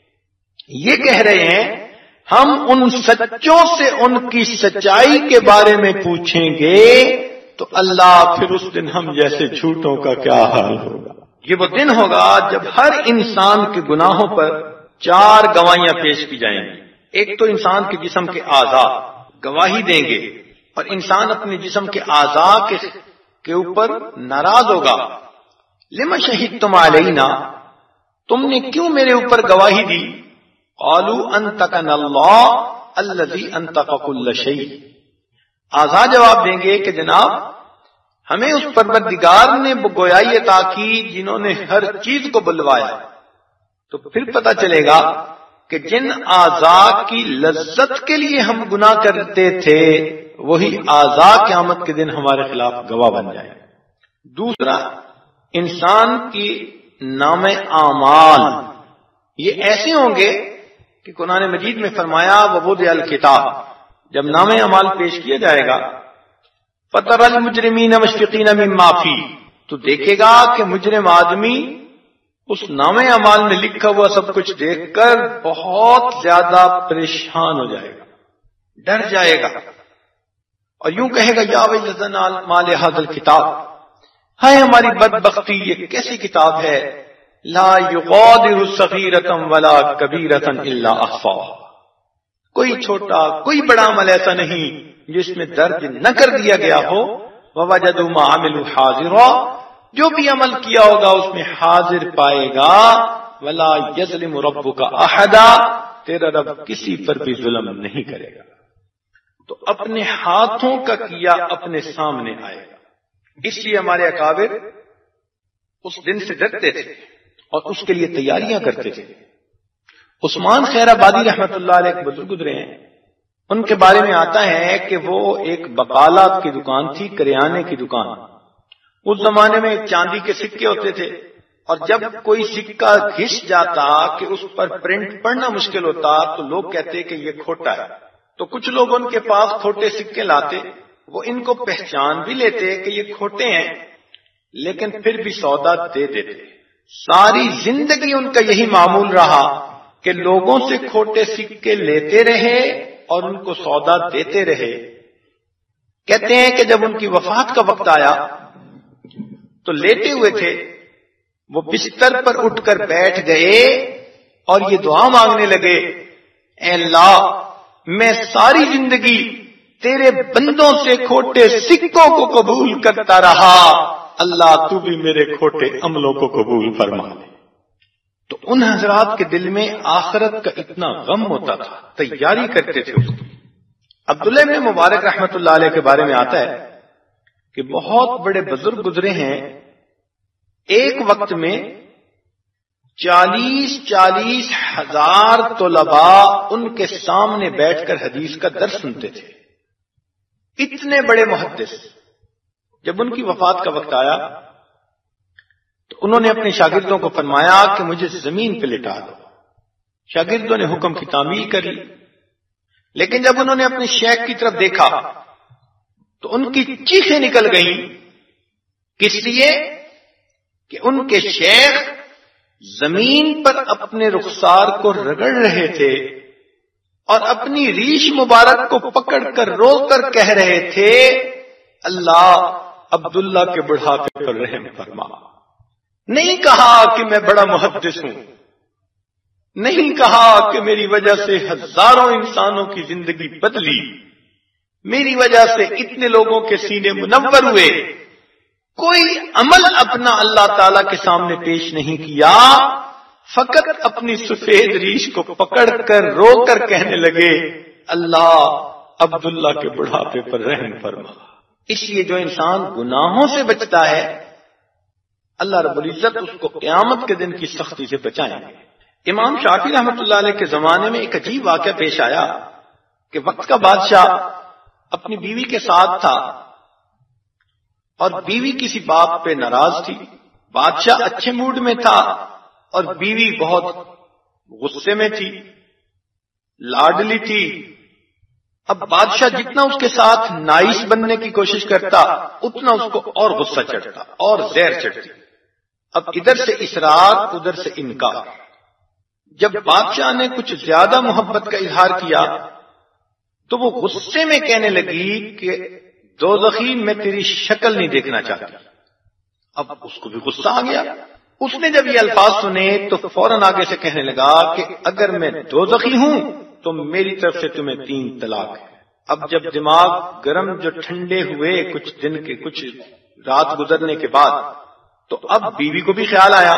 یہ کہہ رہے ہیں ہم ان سچوں سے ان کی سچائی کے بارے میں پوچھیں گے، تو اللہ پھر اس دن ہم جیسے جھوٹوں کا کیا حال ہوگا؟ یہ وہ دن ہوگا جب ہر انسان کے گناہوں پر 4 گواہیاں پیش کی جائیں گی. ایک تو انسان کے جسم کے اعضاء گواہی دیں گے، اور انسان اپنے جسم کے اعضاء کے اوپر ناراض ہوگا. لما شہدتم علینا، تم نے کیوں میرے اوپر گواہی دی؟ قالوا انطقنا اللہ الذی انطق کل شیء، اعضاء جواب دیں گے کہ جناب ہمیں اس پروردگار نے گویائی عطا کی جنہوں نے ہر چیز کو بلوایا. تو پھر پتہ چلے گا کہ جن اعضاء کی لذت کے لیے ہم گناہ کرتے تھے وہی اعضاء قیامت کے دن ہمارے خلاف گواہ بن جائیں. دوسرا، انسان کی نام اعمال یہ ایسے ہوں گے کہ قرآن مجید میں فرمایا ووضع الکتاب، جب نام اعمال پیش کیا جائے گا فَتَرَى الْمُجْرِمِينَ مُشْفِقِينَ مِمَّا فِيهِ، تو دیکھے گا کہ مجرم آدمی اس نام اعمال میں لکھا ہوا سب کچھ دیکھ کر بہت زیادہ پریشان ہو جائے گا، ڈر جائے گا، اور یوں کہے گا یا ویلتنا ما لہذا الکتاب، ہائے ہماری بدبختی یہ کیسی کتاب ہے، لا یغادر صغیرۃ ولا کبیرۃ الا احصاها، کوئی چھوٹا کوئی بڑا عمل ایسا نہیں جس میں درج نہ کر دیا گیا ہو. ووجدوا ما عملوا حاضرا، جو بھی عمل کیا ہوگا اس میں حاضر پائے گا. ولا یظلم ربک احدا، تیرا رب کسی پر بھی ظلم نہیں کرے گا. تو اپنے ہاتھوں کا کیا اپنے سامنے آئے گا. اس لیے ہمارے اکابر اس دن سے ڈرتے تھے اور اس کے لیے تیاریاں کرتے تھے. عثمان خیر آبادی رحمت اللہ علیہ ایک بزرگ گزرے ہیں، ان کے بارے میں آتا ہے کہ وہ ایک بقالات کی دکان تھی، کریانے کی دکان. اس زمانے میں چاندی کے سکے ہوتے تھے، اور جب کوئی سکہ گھس جاتا کہ اس پر پرنٹ پڑھنا مشکل ہوتا تو لوگ کہتے کہ یہ کھوٹا ہے. تو کچھ لوگ ان کے پاس کھوٹے سکے لاتے، وہ ان کو پہچان بھی لیتے کہ یہ کھوٹے ہیں، لیکن پھر بھی سودا دے دیتے. ساری زندگی ان کا یہی معمول رہا کہ لوگوں سے کھوٹے سکے لیتے رہے اور ان کو سودا دیتے رہے. کہتے ہیں کہ جب ان کی وفات کا وقت آیا تو لیتے ہوئے تھے، وہ بستر پر اٹھ کر بیٹھ گئے اور یہ دعا مانگنے لگے، اے اللہ میں ساری زندگی تیرے بندوں سے کھوٹے سکوں کو قبول کرتا رہا، اللہ تو بھی میرے کھوٹے عملوں کو قبول فرما لے. تو ان حضرات کے دل میں آخرت کا اتنا غم ہوتا تھا، تیاری کرتے تھے اس کی. عبداللہ بن مبارک رحمت اللہ علیہ کے بارے میں آتا ہے کہ بہت بڑے بزرگ گزرے ہیں، ایک وقت میں 40 ہزار طلباء ان کے سامنے بیٹھ کر حدیث کا درس سنتے تھے. اتنے بڑے محدث. جب ان کی وفات کا وقت آیا تو انہوں نے اپنے شاگردوں کو فرمایا کہ مجھے زمین پہ لٹا دو. شاگردوں نے حکم کی تعمیل کر لی، لیکن جب انہوں نے اپنے شیخ کی طرف دیکھا تو ان کی چیخیں نکل گئیں. کس لیے؟ کہ ان کے شیخ زمین پر اپنے رخسار کو رگڑ رہے تھے اور اپنی ریش مبارک کو پکڑ کر رو کر کہہ رہے تھے، اللہ عبداللہ کے بڑھاپے پر رحم فرما. نہیں کہا کہ میں بڑا محدث ہوں، نہیں کہا کہ میری وجہ سے ہزاروں انسانوں کی زندگی بدلی، میری وجہ سے اتنے لوگوں کے سینے منور ہوئے. کوئی عمل اپنا اللہ تعالی کے سامنے پیش نہیں کیا. فقط اپنی سفید ریش کو پکڑ کر رو کر کہنے لگے اللہ عبداللہ کے بڑھاپے پر رحم فرما۔ اس لیے جو انسان گناہوں سے بچتا ہے اللہ رب العزت اس کو قیامت کے دن کی سختی سے بچائیں گے۔ امام شافعی رحمۃ اللہ علیہ کے زمانے میں ایک عجیب واقعہ پیش آیا کہ وقت کا بادشاہ اپنی بیوی کے ساتھ تھا اور بیوی کسی بات پہ ناراض تھی۔ بادشاہ اچھے موڈ میں تھا اور بیوی بہت غصے میں تھی، لاڈلی تھی۔ اب بادشاہ جتنا اس کے ساتھ نائس بننے کی کوشش کرتا اتنا اس کو اور غصہ چڑھتا اور زہر چڑھتی۔ اب ادھر سے اصرار ادھر سے انکار۔ جب بادشاہ نے کچھ زیادہ محبت کا اظہار کیا تو وہ غصے میں کہنے لگی کہ دوزخی میں تیری شکل نہیں دیکھنا چاہتی۔ اب اس کو بھی غصہ آ گیا۔ اس نے جب یہ الفاظ سنے تو فوراً آگے سے کہنے لگا کہ اگر میں دوزخی ہوں تو میری طرف سے تمہیں 3 طلاق ہے۔ اب جب دماغ گرم جو ٹھنڈے ہوئے کچھ رات گزرنے کے بعد تو اب بیوی کو بھی خیال آیا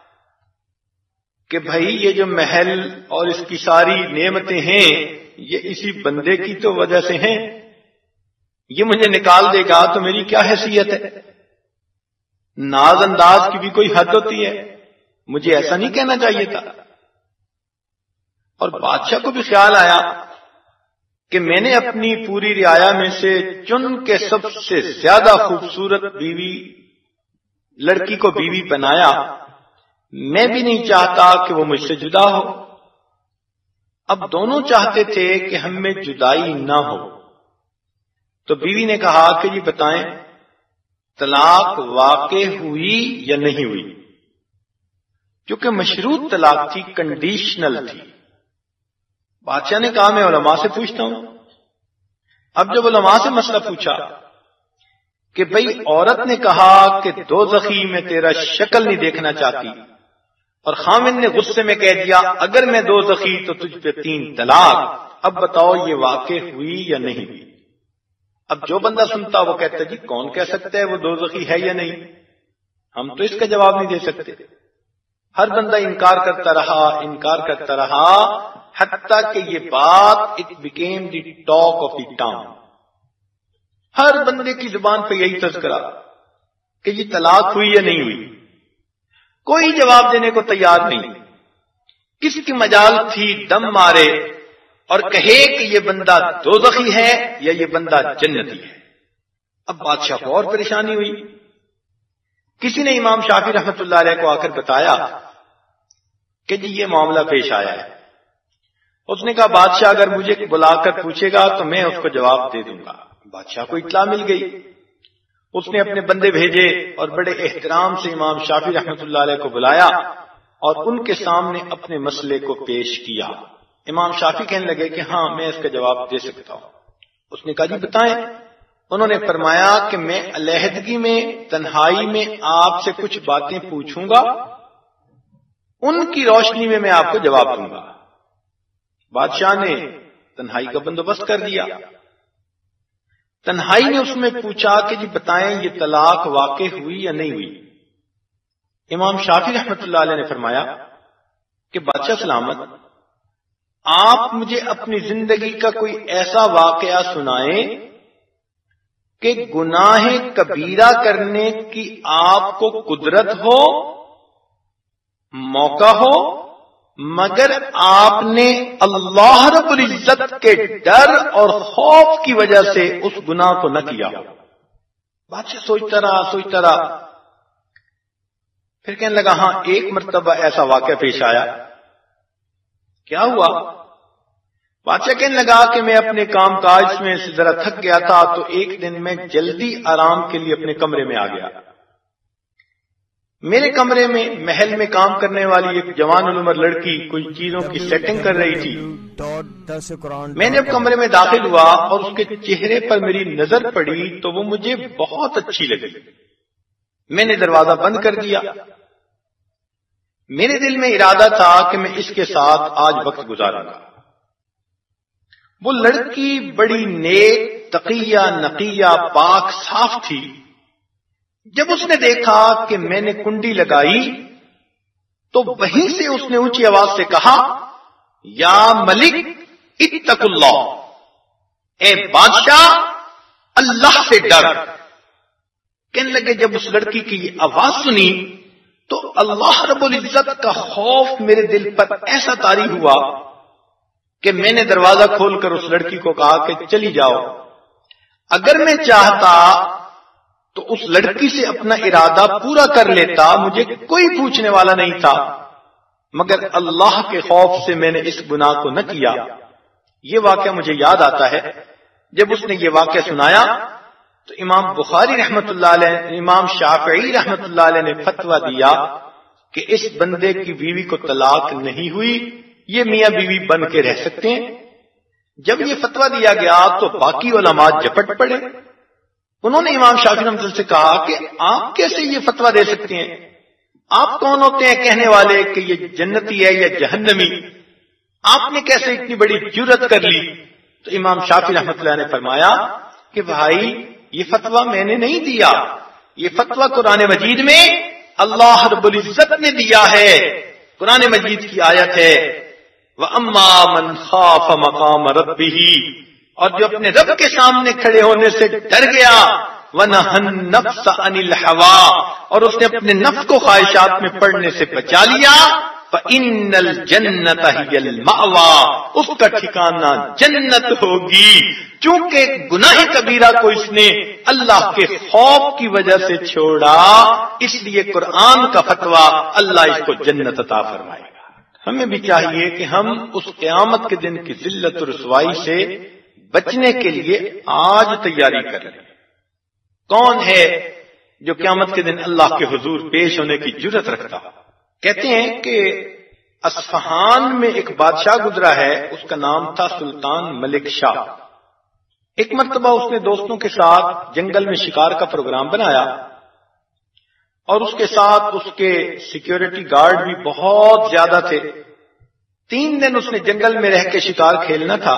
کہ بھائی یہ جو محل اور اس کی ساری نعمتیں ہیں یہ اسی بندے کی تو وجہ سے ہیں، یہ مجھے نکال دے گا تو میری کیا حیثیت ہے؟ ناز انداز کی بھی کوئی حد ہوتی ہے، مجھے ایسا نہیں کہنا چاہیے تھا۔ اور بادشاہ کو بھی خیال آیا کہ میں نے اپنی پوری رعایا میں سے چن کے سب سے زیادہ خوبصورت لڑکی کو بیوی بنایا، میں بھی نہیں چاہتا کہ وہ مجھ سے جدا ہو۔ اب دونوں چاہتے تھے کہ ہم میں جدائی نہ ہو۔ تو بیوی نے کہا کہ جی بتائیں طلاق واقع ہوئی یا نہیں ہوئی؟ کیونکہ مشروط طلاق تھی، کنڈیشنل تھی۔ بادشاہ نے کہا میں علماء سے پوچھتا ہوں۔ اب جب علماء سے مسئلہ پوچھا کہ بھئی عورت نے کہا کہ دوزخی میں تیرا شکل نہیں دیکھنا چاہتی، اور خامن نے غصے میں کہہ دیا اگر میں دوزخی تو تجھ پہ 3 طلاق، اب بتاؤ یہ واقع ہوئی یا نہیں ہوئی؟ اب جو بندہ سنتا وہ کہتا جی کون کہہ سکتا ہے وہ دوزخی ہے یا نہیں، ہم تو اس کا جواب نہیں دے سکتے۔ ہر بندہ انکار کرتا رہا حتیٰ کہ یہ بات it became the talk of the town. ہر بندے کی زبان پہ یہی تذکرہ کہ یہ طلاق ہوئی یا نہیں ہوئی، کوئی جواب دینے کو تیار نہیں۔ کس کی مجال تھی دم مارے اور کہے کہ یہ بندہ دوزخی ہے یا یہ بندہ جنتی ہے۔ اب بادشاہ کو اور پریشانی ہوئی۔ کسی نے امام شافعی رحمۃ اللہ علیہ کو آ کر بتایا کہ جی یہ معاملہ پیش آیا ہے۔ اس نے کہا بادشاہ اگر مجھے بلا کر پوچھے گا تو میں اس کو جواب دے دوں گا۔ بادشاہ کو اطلاع مل گئی، اس نے اپنے بندے بھیجے اور بڑے احترام سے امام شافعی رحمۃ اللہ علیہ کو بلایا اور ان کے سامنے اپنے مسئلے کو پیش کیا۔ امام شافعی کہنے لگے کہ ہاں میں اس کا جواب دے سکتا ہوں۔ اس نے کہا جی بتائیں۔ انہوں نے فرمایا کہ میں علیحدگی میں تنہائی میں آپ سے کچھ باتیں پوچھوں گا، ان کی روشنی میں آپ کو جواب دوں گا۔ بادشاہ نے تنہائی کا بندوبست کر دیا۔ تنہائی نے اس میں پوچھا کہ جی بتائیں یہ طلاق واقع ہوئی یا نہیں ہوئی؟ امام شافعی رحمۃ اللہ علیہ نے فرمایا کہ بادشاہ سلامت، آپ مجھے اپنی زندگی کا کوئی ایسا واقعہ سنائیں کہ گناہ کبیرہ کرنے کی آپ کو قدرت ہو، موقع ہو، مگر آپ نے اللہ رب العزت کے ڈر اور خوف کی وجہ سے اس گناہ کو نہ کیا ہو۔ بادشاہ سوچتا رہا، پھر کہنے لگا ہاں ایک مرتبہ ایسا واقعہ پیش آیا۔ کیا ہوا؟ بادشاہ کہنے لگا کہ میں اپنے کام کاج میں سے ذرا تھک گیا تھا تو ایک دن میں جلدی آرام کے لیے اپنے کمرے میں آ گیا۔ میرے کمرے میں محل میں کام کرنے والی ایک جوان العمر لڑکی کوئی چیزوں کی سیٹنگ کر رہی تھی۔ میں جب کمرے میں داخل ہوا اور اس کے چہرے پر میری نظر پڑی تو وہ مجھے بہت اچھی لگی۔ میں نے دروازہ بند کر دیا۔ میرے دل میں ارادہ تھا کہ میں اس کے ساتھ آج وقت گزاروں گا۔ وہ لڑکی بڑی نیک، تقیہ، نقیہ، پاک، صاف تھی۔ جب اس نے دیکھا کہ میں نے کنڈی لگائی تو وہیں سے اس نے اونچی آواز سے کہا یا ملک اتق اللہ، اے بادشاہ اللہ سے ڈر۔ کہنے لگے جب اس لڑکی کی یہ آواز سنی تو اللہ رب العزت کا خوف میرے دل پر ایسا طاری ہوا کہ میں نے دروازہ کھول کر اس لڑکی کو کہا کہ چلی جاؤ۔ اگر میں چاہتا تو اس لڑکی سے اپنا ارادہ پورا کر لیتا، مجھے کوئی پوچھنے والا نہیں تھا، مگر اللہ کے خوف سے میں نے اس گناہ کو نہ کیا۔ یہ واقعہ مجھے یاد آتا ہے، جب اس نے یہ واقعہ سنایا تو امام بخاری رحمت اللہ علیہ، امام شافعی رحمت اللہ علیہ نے فتویٰ دیا کہ اس بندے کی بیوی کو طلاق نہیں ہوئی، یہ میاں بیوی بن کے رہ سکتے ہیں۔ جب یہ فتویٰ دیا گیا تو باقی علماء جپٹ پڑے۔ انہوں نے امام شافعی رحمۃ اللہ سے کہا کہ آپ کیسے یہ فتویٰ دے سکتے ہیں؟ آپ کون ہوتے ہیں کہنے والے کہ یہ جنتی ہے یا جہنمی؟ آپ نے کیسے اتنی بڑی جرأت کر لی؟ تو امام شافعی رحمۃ اللہ نے فرمایا کہ بھائی یہ فتویٰ میں نے نہیں دیا، یہ فتویٰ قرآن مجید میں اللہ رب العزت نے دیا ہے۔ قرآن مجید کی آیت ہے وَأَمَّا مَنْ خَافَ مَقَامَ رَبِّهِ، اور جو اپنے رب کے سامنے کھڑے ہونے سے ڈر گیا، وَنَهَى النَّفْسَ عَنِ الْهَوَىٰ، اور اس نے اپنے نفس کو خواہشات میں پڑنے سے بچا لیا، فَإِنَّ الْجَنَّةَ هِيَ الْمَأْوَىٰ، اس کا ٹھکانہ جنت ہوگی۔ چونکہ گناہ کبیرہ کو اس نے اللہ کے خوف کی وجہ سے چھوڑا، اس لیے قرآن کا فتویٰ اللہ اس کو جنت عطا فرمائے گا۔ ہمیں بھی چاہیے کہ ہم اس قیامت کے دن کی ذلت و رسوائی سے بچنے کے لیے آج تیاری کر لیں۔ کون ہے جو قیامت کے دن اللہ کے حضور پیش ہونے کی جرأت رکھتا ہو؟ کہتے ہیں کہ اصفہان میں ایک بادشاہ گزرا ہے، اس کا نام تھا سلطان ملک شاہ۔ ایک مرتبہ اس نے دوستوں کے ساتھ جنگل میں شکار کا پروگرام بنایا اور اس کے ساتھ اس کے سیکیورٹی گارڈ بھی بہت زیادہ تھے۔ 3 دن اس نے جنگل میں رہ کے شکار کھیلنا تھا۔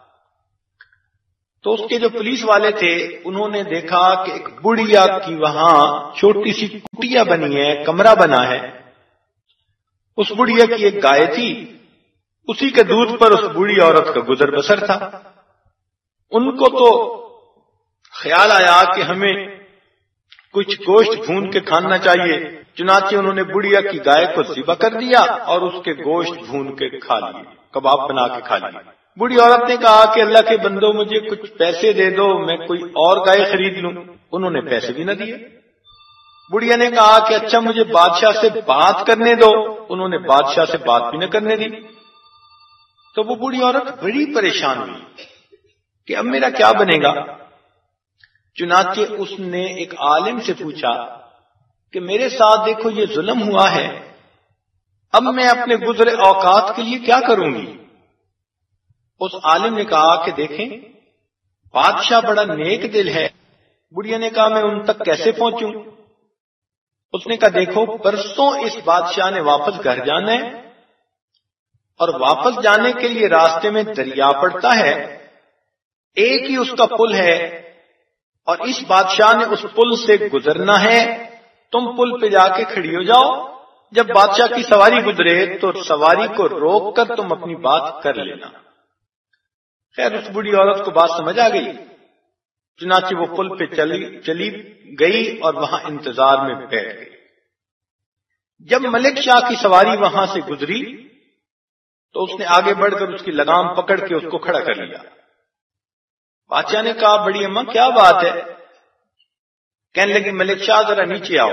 تو اس کے جو پولیس والے تھے انہوں نے دیکھا کہ ایک بڑھیا کی وہاں چھوٹی سی کٹیا بنی ہے، کمرہ بنا ہے۔ اس بڑھیا کی ایک گائے تھی، اسی کے دودھ پر اس بوڑھی عورت کا گزر بسر تھا۔ ان کو تو خیال آیا کہ ہمیں کچھ گوشت بھون کے کھانا چاہیے، چنانچہ انہوں نے بڑھیا کی گائے کو ذبح کر دیا اور اس کے گوشت بھون کے کھا لیے، کباب بنا کے کھا لیے۔ بوڑھی عورت نے کہا کہ اللہ کے بندو مجھے کچھ پیسے دے دو، میں کوئی اور گائے خرید لوں۔ انہوں نے پیسے بھی نہ دیے۔ بڑھیا نے کہا کہ اچھا مجھے بادشاہ سے بات کرنے دو، انہوں نے بادشاہ سے بات بھی نہ کرنے دی۔ تو وہ بوڑھی عورت بڑی پریشان ہوئی کہ اب میرا کیا بنے گا۔ چنانچہ اس نے ایک عالم سے پوچھا کہ میرے ساتھ دیکھو یہ ظلم ہوا ہے، اب میں اپنے گزرے اوقات کے لیے کیا کروں گی؟ اس عالم نے کہا کہ دیکھیں بادشاہ بڑا نیک دل ہے۔ بڑھیا نے کہا میں ان تک کیسے پہنچوں؟ اس نے کہا دیکھو پرسوں اس بادشاہ نے واپس گھر جانا ہے اور واپس جانے کے لیے راستے میں دریا پڑتا ہے، ایک ہی اس کا پل ہے اور اس بادشاہ نے اس پل سے گزرنا ہے، تم پل پہ جا کے کھڑی ہو جاؤ، جب بادشاہ کی سواری گزرے تو سواری کو روک کر تم اپنی بات کر لینا۔ خیر اس بوڑھی عورت کو بات سمجھ آ گئی، چنانچہ وہ پل پہ چلی گئی اور وہاں انتظار میں بیٹھ گئی۔ جب ملک شاہ کی سواری وہاں سے گزری تو اس نے آگے بڑھ کر اس کی لگام پکڑ کے اس کو کھڑا کر لیا۔ بادشاہ نے کہا بڑی اماں کیا بات ہے؟ کہنے لگی ملک شاہ ذرا نیچے آؤ۔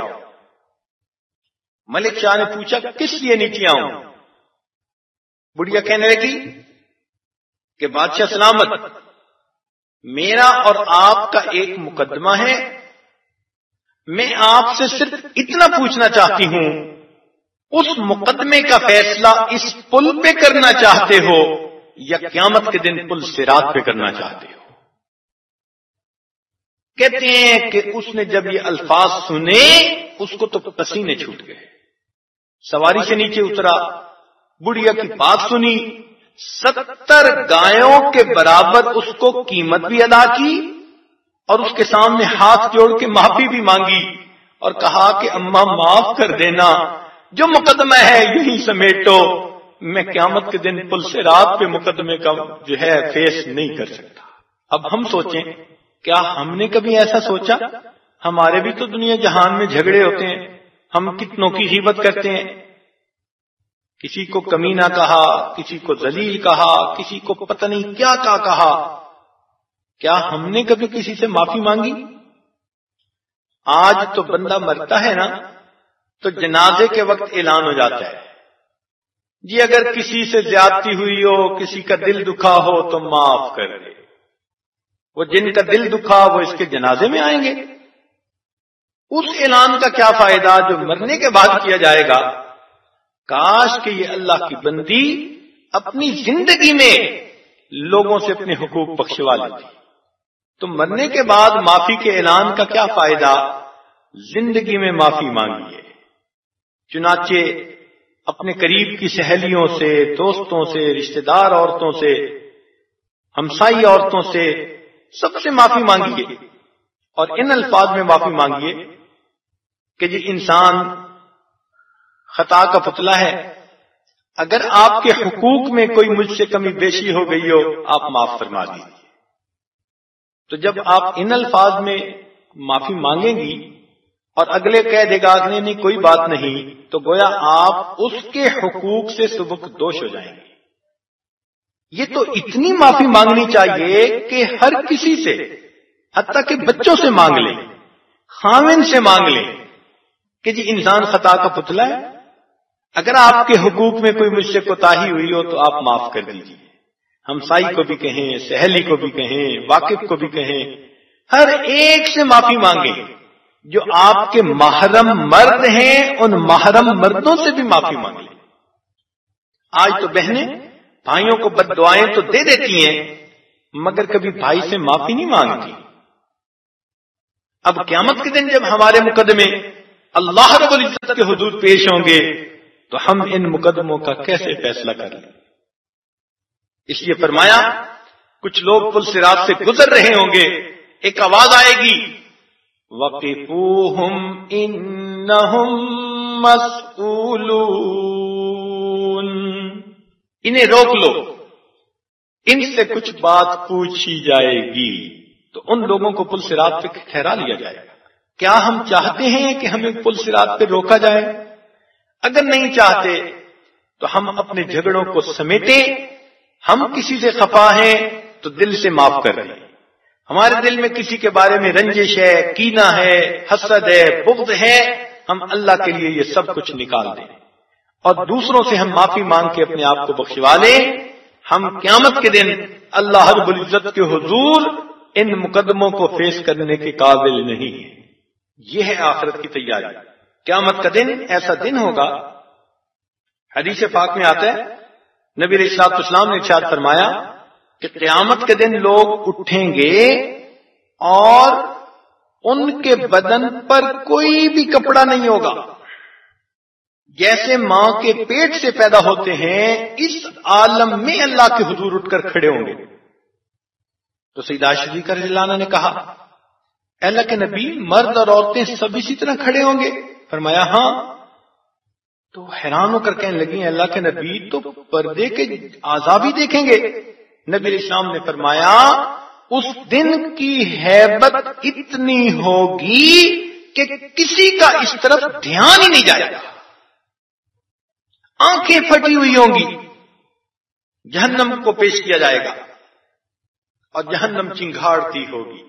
ملک شاہ نے پوچھا کس لیے نیچے آؤں؟ بڑھیا کہنے لگی کہ بادشاہ سلامت، میرا اور آپ کا ایک مقدمہ ہے، میں آپ سے صرف اتنا پوچھنا چاہتی ہوں اس مقدمے کا فیصلہ اس پل پہ کرنا چاہتے ہو یا قیامت کے دن پل صراط پہ کرنا چاہتے ہو؟ کہتے ہیں کہ اس نے جب یہ الفاظ سنے اس کو تو پسینے چھوٹ گئے، سواری سے نیچے اترا، بڑھیا کی بات سنی، 70 گایوں کے برابر اس کو قیمت بھی ادا کی اور اس کے سامنے ہاتھ جوڑ کے معافی بھی مانگی اور کہا کہ اماں معاف کر دینا، جو مقدمہ ہے یہی سمیٹو، میں قیامت کے دن پل صراط پہ مقدمے کا جو ہے فیس نہیں کر سکتا۔ اب ہم سوچیں، کیا ہم نے کبھی ایسا سوچا؟ ہمارے بھی تو دنیا جہان میں جھگڑے ہوتے ہیں، ہم کتنوں کی غیبت کرتے ہیں، کسی کو کمینہ کہا، کسی کو ذلیل کہا، کسی کو پتہ نہیں کیا کہا۔ کیا ہم نے کبھی کسی سے معافی مانگی؟ آج تو بندہ مرتا ہے نا تو جنازے کے وقت اعلان ہو جاتا ہے، جی اگر کسی سے زیادتی ہوئی ہو، کسی کا دل دکھا ہو تو معاف کر دے۔ وہ جن کا دل دکھا وہ اس کے جنازے میں آئیں گے۔ اس اعلان کا کیا فائدہ جو مرنے کے بعد کیا جائے گا؟ کاش کہ یہ اللہ کی بندی اپنی زندگی میں لوگوں سے اپنے حقوق بخشوا لیتی۔ تو مرنے کے بعد معافی کے اعلان کا کیا فائدہ؟ زندگی میں معافی مانگیے۔ چنانچہ اپنے قریب کی سہیلیوں سے، دوستوں سے، رشتہ دار عورتوں سے، ہمسائی عورتوں سے، سب سے معافی مانگیے، اور ان الفاظ میں معافی مانگیے کہ جی انسان خطا کا پتلا ہے، اگر آپ کے حقوق میں کوئی مجھ سے کمی بیشی ہو گئی ہو آپ معاف فرما دیجیے۔ تو جب آپ ان الفاظ میں معافی مانگیں گی اور اگلے کہہ دے گا کہ نہیں کوئی بات نہیں، تو گویا آپ اس کے حقوق سے سبکدوش ہو جائیں گے۔ یہ تو اتنی معافی مانگنی چاہیے کہ ہر کسی سے، حتیٰ کہ بچوں سے مانگ لیں، خاوند سے مانگ لیں کہ جی انسان خطا کا پتلا ہے، اگر آپ کے حقوق میں کوئی مجھ سے کوتاہی ہوئی ہو تو آپ معاف کر دیجیے۔ ہمسائی کو بھی کہیں، سہیلی کو بھی کہیں، واقف کو بھی کہیں، ہر ایک سے معافی مانگیں۔ جو آپ کے محرم مرد ہیں ان محرم مردوں سے بھی معافی مانگ لیں۔ آج تو بہنیں بھائیوں کو بد دعائیں تو دے دیتی ہیں مگر کبھی بھائی سے معافی نہیں مانگتی۔ اب قیامت کے دن جب ہمارے مقدمے اللہ رب العزت کے حضور پیش ہوں گے تو ہم ان مقدموں کا کیسے فیصلہ کریں؟ اس لیے فرمایا کچھ لوگ پل صراط سے گزر رہے ہوں گے، ایک آواز آئے گی وَقِفُوهُمْ إِنَّهُمْ مَسْئُولُونَ، انہیں روک لو، ان سے کچھ بات پوچھی جائے گی۔ تو ان لوگوں کو پل صراط پہ ٹھہرا لیا جائے گا۔ کیا ہم چاہتے ہیں کہ ہمیں پل صراط پہ روکا جائے؟ اگر نہیں چاہتے تو ہم اپنے جھگڑوں کو سمیٹیں، ہم کسی سے خفا ہیں تو دل سے معاف کر دیں۔ ہمارے دل میں کسی کے بارے میں رنجش ہے، کینہ ہے، حسد ہے، بغض ہے، ہم اللہ کے لیے یہ سب کچھ نکال دیں اور دوسروں سے ہم معافی مانگ کے اپنے آپ کو بخشوا لیں۔ ہم قیامت کے دن اللہ رب العزت کے حضور ان مقدموں کو فیس کرنے کے قابل نہیں ہیں۔ یہ ہے آخرت کی تیاری۔ قیامت کا دن ایسا دن ہوگا، حدیث پاک میں آتا ہے نبی علیہ الصلوۃ والسلام نے ارشاد فرمایا کہ قیامت کے دن لوگ اٹھیں گے اور ان کے بدن پر کوئی بھی کپڑا نہیں ہوگا، جیسے ماں کے پیٹ سے پیدا ہوتے ہیں اس عالم میں اللہ کے حضور اٹھ کر کھڑے ہوں گے۔ تو سیدہ عائشہ صدیقہ رضی اللہ عنہا نے کہا اے اللہ کے نبی، مرد اور عورتیں سب اسی طرح کھڑے ہوں گے؟ فرمایا ہاں۔ تو حیران ہو کر کہنے لگی اللہ کے نبی تو پردے کے اعضاء بھی دیکھیں گے؟ نبی علیہ السلام نے فرمایا اس دن کی ہیبت اتنی ہوگی کہ کسی کا اس طرف دھیان ہی نہیں جائے گا، آنکھیں پھٹی ہوئی ہوں گی۔ جہنم کو پیش کیا جائے گا اور جہنم چنگھاڑتی ہوگی۔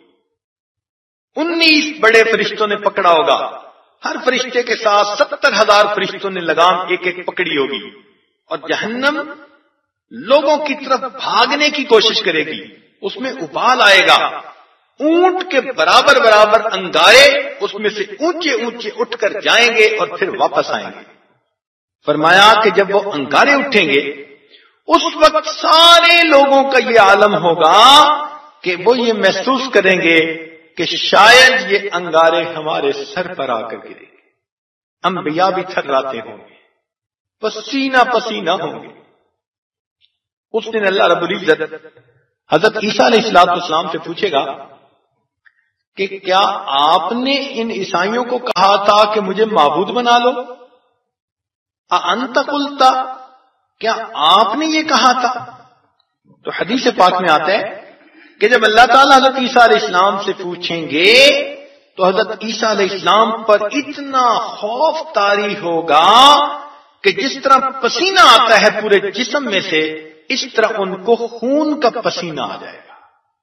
19 بڑے فرشتوں نے پکڑا ہوگا، ہر فرشتے کے ساتھ 70,000 فرشتوں نے لگام ایک ایک پکڑی ہوگی، اور جہنم لوگوں کی طرف بھاگنے کی کوشش کرے گی۔ اس میں ابال آئے گا، اونٹ کے برابر برابر انگارے اس میں سے اونچے اونچے اٹھ کر جائیں گے اور پھر واپس آئیں گے۔ فرمایا کہ جب وہ انگارے اٹھیں گے اس وقت سارے لوگوں کا یہ عالم ہوگا کہ وہ یہ محسوس کریں گے کہ شاید یہ انگارے ہمارے سر پر آ کر گرے گے۔ انبیاء بھی تھراتے ہوں گے، پسینہ پسینہ ہوں گے۔ اس دن اللہ رب العزت حضرت عیسیٰ علیہ السلام سے پوچھے گا کہ کیا آپ نے ان عیسائیوں کو کہا تھا کہ مجھے معبود بنا لو؟ اَأَنْتَ قُلْتَ، کیا آپ نے یہ کہا تھا؟ تو حدیث پاک میں آتا ہے کہ جب اللہ تعالیٰ حضرت عیسیٰ علیہ السلام سے پوچھیں گے تو حضرت عیسیٰ علیہ السلام پر اتنا خوف طاری ہوگا کہ جس طرح پسینہ آتا ہے پورے جسم میں سے، اس طرح ان کو خون کا پسینہ آ جائے گا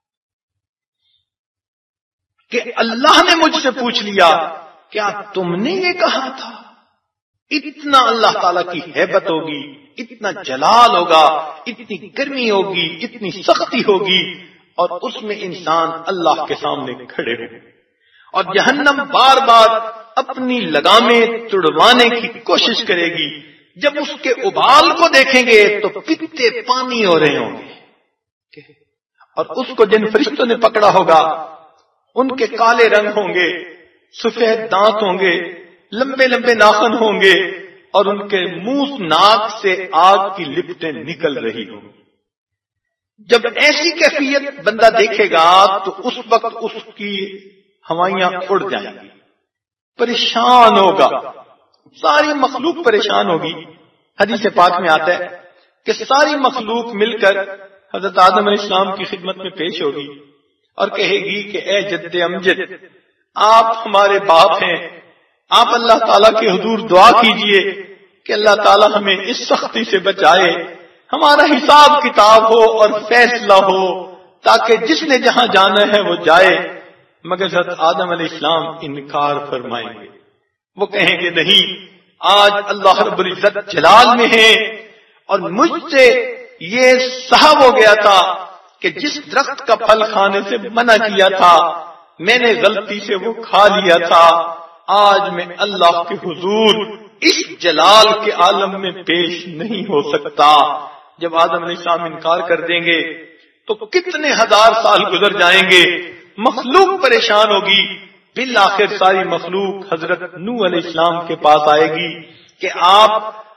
کہ اللہ نے مجھ سے پوچھ لیا کیا تم نے یہ کہا تھا؟ اتنا اللہ تعالیٰ کی ہیبت ہوگی، اتنا جلال ہوگا، اتنی گرمی ہوگی، اتنی سختی ہوگی، اور اس میں انسان اللہ کے سامنے کھڑے ہوں، اور جہنم بار بار اپنی لگامیں تڑوانے کی کوشش کرے گی۔ جب اس کے ابال کو دیکھیں گے تو پتے پانی ہو رہے ہوں گے، اور اس کو جن فرشتوں نے پکڑا ہوگا ان کے کالے رنگ ہوں گے، سفید دانت ہوں گے، لمبے لمبے ناخن ہوں گے، اور ان کے منہ ناک سے آگ کی لپٹیں نکل رہی ہوں گی۔ جب ایسی کیفیت بندہ دیکھے گا تو اس وقت اس کی ہوائیاں اڑ جائیں گی، پریشان ہوگا، ساری مخلوق پریشان ہوگی۔ حدیث پاک میں آتا ہے کہ ساری مخلوق مل کر حضرت آدم علیہ السلام کی خدمت میں پیش ہوگی اور کہے گی کہ اے جد امجد، آپ ہمارے باپ ہیں، آپ اللہ تعالیٰ کے حضور دعا کیجئے کہ اللہ تعالیٰ ہمیں اس سختی سے بچائے، ہمارا حساب کتاب ہو اور فیصلہ ہو، تاکہ جس نے جہاں جانا ہے وہ جائے۔ مگر حضرت آدم علیہ السلام انکار فرمائیں گے، وہ کہیں گے نہیں، آج اللہ رب العزت جلال میں ہے، اور مجھ سے یہ صحب ہو گیا تھا کہ جس درخت کا پھل کھانے سے منع کیا تھا میں نے غلطی سے وہ کھا لیا تھا، آج میں اللہ کے حضور اس جلال کے عالم میں پیش نہیں ہو سکتا۔ جب آدم علیہ السلام انکار کر دیں گے تو کتنے ہزار سال گزر جائیں گے، مخلوق پریشان ہوگی، بالآخر ساری مخلوق حضرت نوح علیہ السلام کے پاس آئے گی کہ آپ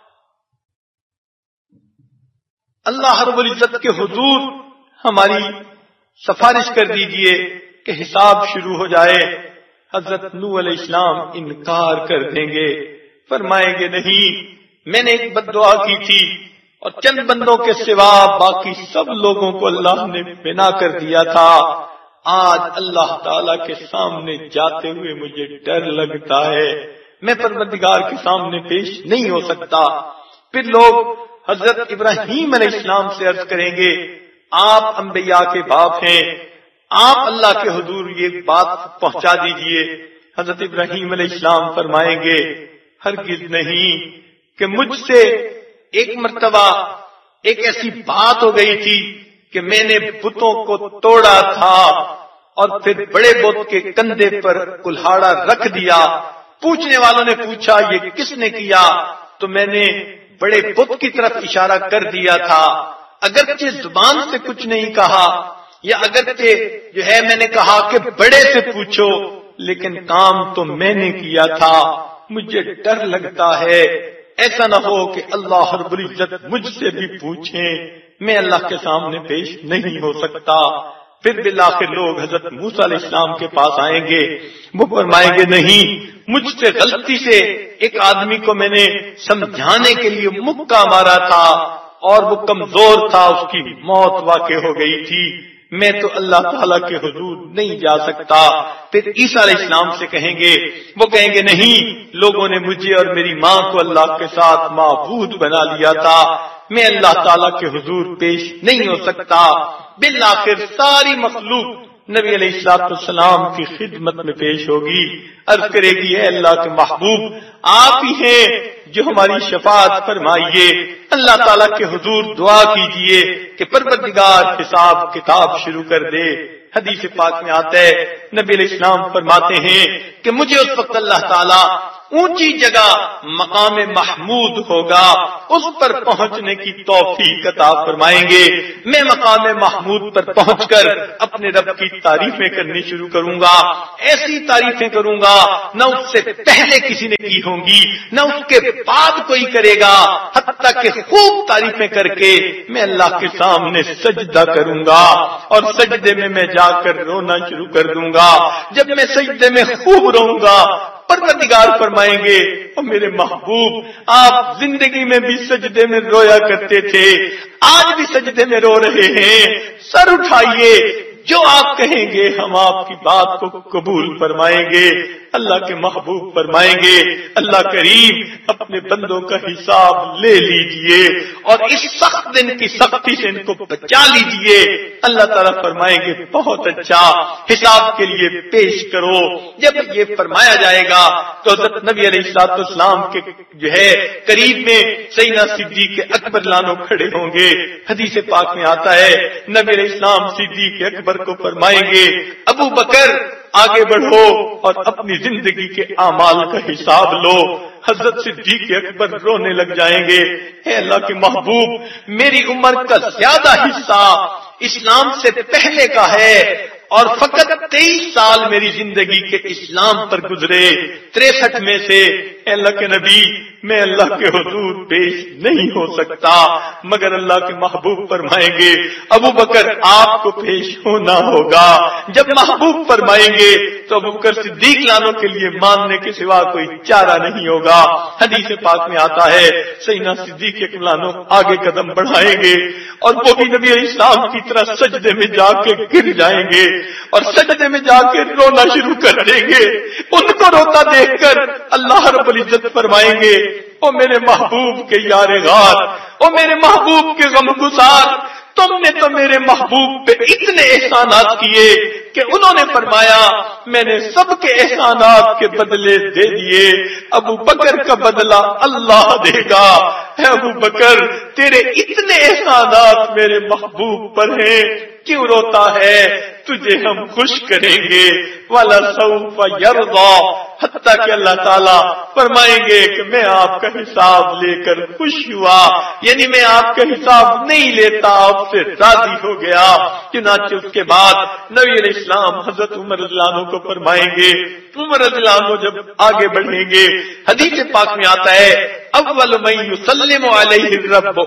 اللہ رب العزت کے حضور ہماری سفارش کر دیجئے کہ حساب شروع ہو جائے۔ حضرت نوح علیہ السلام انکار کر دیں گے، فرمائیں گے نہیں، میں نے ایک بد دعا کی تھی اور چند بندوں کے سوا باقی سب لوگوں کو اللہ نے بنا کر دیا تھا، آج اللہ تعالی کے سامنے جاتے ہوئے مجھے ڈر لگتا ہے، میں پروردگار کے سامنے پیش نہیں ہو سکتا۔ پھر لوگ حضرت ابراہیم علیہ السلام سے عرض کریں گے آپ انبیاء کے باپ ہیں، آپ اللہ کے حضور یہ بات پہنچا دیجئے۔ حضرت ابراہیم علیہ السلام فرمائیں گے ہرگز نہیں، کہ مجھ سے ایک مرتبہ ایک ایسی بات ہو گئی تھی کہ میں نے بتوں کو توڑا تھا اور پھر بڑے بت کے کندھے پر کلہاڑا رکھ دیا، پوچھنے والوں نے پوچھا یہ کس نے کیا، تو میں نے بڑے بت کی طرف اشارہ کر دیا تھا، اگرچہ زبان سے کچھ نہیں کہا، یا اگرچہ جو ہے میں نے کہا کہ بڑے سے پوچھو، لیکن کام تو میں نے کیا تھا، مجھے ڈر لگتا ہے ایسا نہ ہو کہ اللہ رب العزت مجھ سے بھی پوچھیں، میں اللہ کے سامنے پیش نہیں ہو سکتا۔ پھر بالآخر لوگ حضرت موسیٰ علیہ السلام کے پاس آئیں گے، وہ فرمائیں گے نہیں، مجھ سے غلطی سے ایک آدمی کو میں نے سمجھانے کے لیے مکہ مارا تھا اور وہ کمزور تھا، اس کی موت واقع ہو گئی تھی، میں تو اللہ تعالیٰ کے حضور نہیں جا سکتا۔ پھر عیسیٰ علیہ السلام سے کہیں گے، وہ کہیں گے نہیں، لوگوں نے مجھے اور میری ماں کو اللہ کے ساتھ معبود بنا لیا تھا، میں اللہ تعالیٰ کے حضور پیش نہیں ہو سکتا۔ بالآخر ساری مخلوق نبی علیہ السلام کی خدمت میں پیش ہوگی، عرض کرے گی اے اللہ کے محبوب، آپ ہی ہیں جو ہماری شفاعت فرمائیے، اللہ تعالیٰ کے حضور دعا کیجئے کہ پروردگار حساب کتاب شروع کر دے۔ حدیث پاک میں آتا ہے نبی علیہ السلام فرماتے ہیں کہ مجھے اس وقت اللہ تعالیٰ اونچی جگہ مقام محمود ہوگا، اس پر پہنچنے کی توفیق عطا فرمائیں گے، میں مقام محمود پر پہنچ کر اپنے رب کی تعریفیں کرنی شروع کروں گا، ایسی تعریفیں کروں گا نہ اس سے پہلے کسی نے کی ہوں گی، نہ اس کے بعد کوئی کرے گا، حتیٰ کہ خوب تعریفیں کر کے میں اللہ کے سامنے سجدہ کروں گا، اور سجدے میں جا کر رونا شروع کر دوں گا۔ جب میں سجدے میں خوب رہوں گا پروردگار فرمائیں گے اور میرے محبوب آپ زندگی میں بھی سجدے میں رویا کرتے تھے، آج بھی سجدے میں رو رہے ہیں، سر اٹھائیے، جو آپ کہیں گے ہم آپ کی بات کو قبول فرمائیں گے۔ اللہ کے محبوب فرمائیں گے اللہ کریم اپنے بندوں کا حساب لے لیجئے اور اس سخت دن کی سختی سے ان کو بچا لیجئے۔ اللہ تعالیٰ فرمائیں گے بہت اچھا، حساب کے لیے پیش کرو۔ جب یہ فرمایا جائے گا تو حضرت نبی علیہ السلام کے جو ہے قریب میں سیدنا صدیق اکبر لانو کھڑے ہوں گے۔ حدیث پاک میں آتا ہے نبی علیہ السلام صدیق اکبر کو فرمائیں گے ابو بکر آگے بڑھو اور اپنی زندگی کے اعمال کا حساب لو۔ حضرت صدیق اکبر رونے لگ جائیں گے، اے اللہ کے محبوب میری عمر کا زیادہ حصہ اسلام سے پہلے کا ہے اور فقط 23 سال میری زندگی کے اسلام پر گزرے، 63 میں سے اے اللہ کے نبی میں اللہ کے حضور پیش نہیں ہو سکتا۔ مگر اللہ کے محبوب فرمائیں گے ابو بکر آپ کو پیش ہونا ہوگا۔ جب محبوب فرمائیں گے تو ابو بکر صدیق لانوں کے لیے ماننے کے سوا کوئی چارہ نہیں ہوگا۔ حدیث پاک میں آتا ہے سیدنا صدیق لانوں آگے قدم بڑھائیں گے اور وہ بھی نبی علیہ السلام کی طرح سجدے میں جا کے گر جائیں گے اور سجدے میں جا کے رونا شروع کر دیں گے۔ ان کو روتا دیکھ کر اللہ رب العزت فرمائیں گے او میرے محبوب کے یار غار، او میرے محبوب کے غم گسار، تم نے تو میرے محبوب پہ اتنے احسانات کیے کہ انہوں نے فرمایا میں نے سب کے احسانات کے بدلے دے دیے، ابو بکر کا بدلہ اللہ دے گا۔ اے ابو بکر تیرے اتنے احسانات میرے محبوب پر ہیں، کیوں روتا ہے؟ تجھے ہم خوش کریں گے وَلَسَوْفَ يَرْضَى، حتیٰ کہ اللہ تعالیٰ فرمائیں گے کہ میں آپ کا حساب لے کر خوش ہوا، یعنی میں آپ کا حساب نہیں لیتا، آپ سے راضی ہو گیا۔ چنانچہ اس کے بعد نبی علیہ السلام حضرت عمر رضی اللہ عنہ کو فرمائیں گے، عمر رضی اللہ عنہ جب آگے بڑھیں گے حدیث پاک میں آتا ہے اول من یسلم علیہ الرب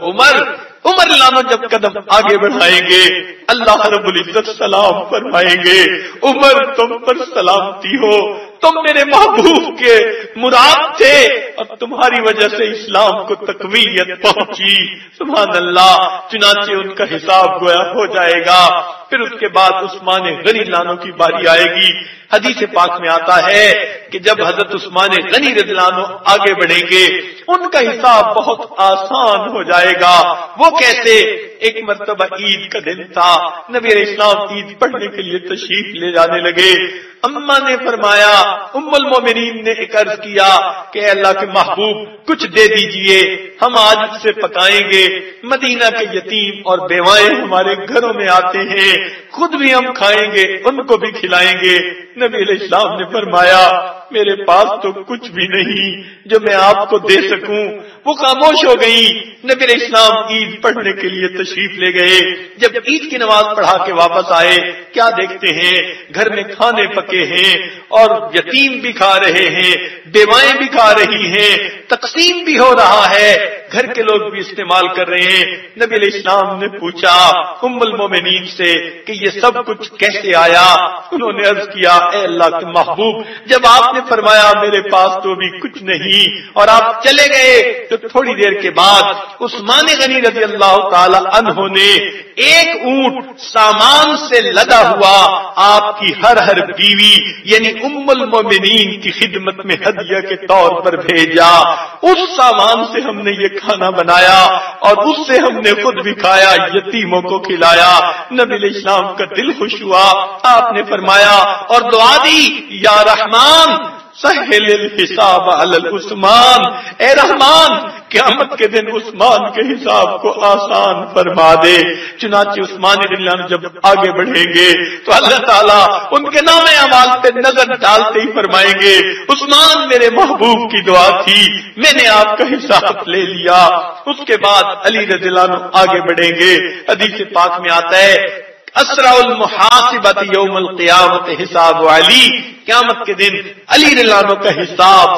عمر لانا جب قدم آگے بڑھائیں گے اللہ رب العزت سلام فرمائیں گے عمر تم پر سلامتی ہو، تم میرے محبوب کے مراد تھے اور تمہاری وجہ سے اسلام کو تقویت پہنچی۔ سبحان اللہ۔ چنانچہ ان کا حساب گویا ہو جائے گا۔ پھر اس کے بعد عثمان غنی لانوں کی باری آئے گی۔ حدیث پاک میں آتا ہے کہ جب حضرت عثمان غنی رضی اللہ عنہ آگے بڑھیں گے ان کا حساب بہت آسان ہو جائے گا۔ وہ کیسے؟ ایک مرتبہ عید کا دن تھا، نبی علیہ السلام عید پڑھنے کے لیے تشریف لے جانے لگے۔ اماں نے فرمایا، ام المومنین نے ایک عرض کیا کہ اللہ کے محبوب کچھ دے دیجئے، ہم آج سے پکائیں گے، مدینہ کے یتیم اور بیوائیں ہمارے گھروں میں آتے ہیں، خود بھی ہم کھائیں گے ان کو بھی کھلائیں گے۔ نبی علیہ السلام نے فرمایا میرے پاس تو کچھ بھی نہیں جو میں آپ کو دے سکوں۔ وہ خاموش ہو گئی۔ نبی علیہ السلام عید پڑھنے کے لیے تشریف لے گئے۔ جب عید کی نماز پڑھا کے واپس آئے کیا دیکھتے ہیں؟ گھر میں کھانے پکے ہیں اور یتیم بھی کھا رہے ہیں، بیوائیں بھی کھا رہی ہیں، تقسیم بھی ہو رہا ہے، گھر کے لوگ بھی استعمال کر رہے ہیں۔ نبی علیہ السلام نے پوچھا ام المومنین سے کہ یہ سب کچھ کیسے آیا؟ انہوں نے عرض کیا اے اللہ کے محبوب جب آپ نے فرمایا میرے پاس تو بھی کچھ نہیں اور آپ چلے گئے تو تھوڑی دیر کے بعد عثمان غنی رضی اللہ تعالی عنہ نے ایک اونٹ سامان سے لدا ہوا آپ کی ہر بیوی یعنی ام المومنین کی خدمت میں ہدیہ کے طور پر بھیجا۔ اس سامان سے ہم نے یہ کھانا بنایا اور اس سے ہم نے خود بھی کھایا، یتیموں کو کھلایا۔ نبی علیہ السلام کا دل خوش ہوا۔ آپ نے فرمایا اور دعا دی یا رحمان سہل الحساب علی عثمان، اے رحمان قیامت کے دن عثمان کے حساب کو آسان فرما دے۔ چنانچہ عثمان رضی اللہ عنہ جب آگے بڑھیں گے تو اللہ تعالیٰ ان کے نام اعمال پہ نظر ڈالتے ہی فرمائیں گے عثمان میرے محبوب کی دعا تھی، میں نے آپ کا حساب لے لیا۔ اس کے بعد علی رضی اللہ عنہ آگے بڑھیں گے۔ حدیث پاک میں آتا ہے اسرع المحاسبۃ یوم القیامت حساب علی، قیامت کے دن علی رضی اللہ عنہ کا حساب سب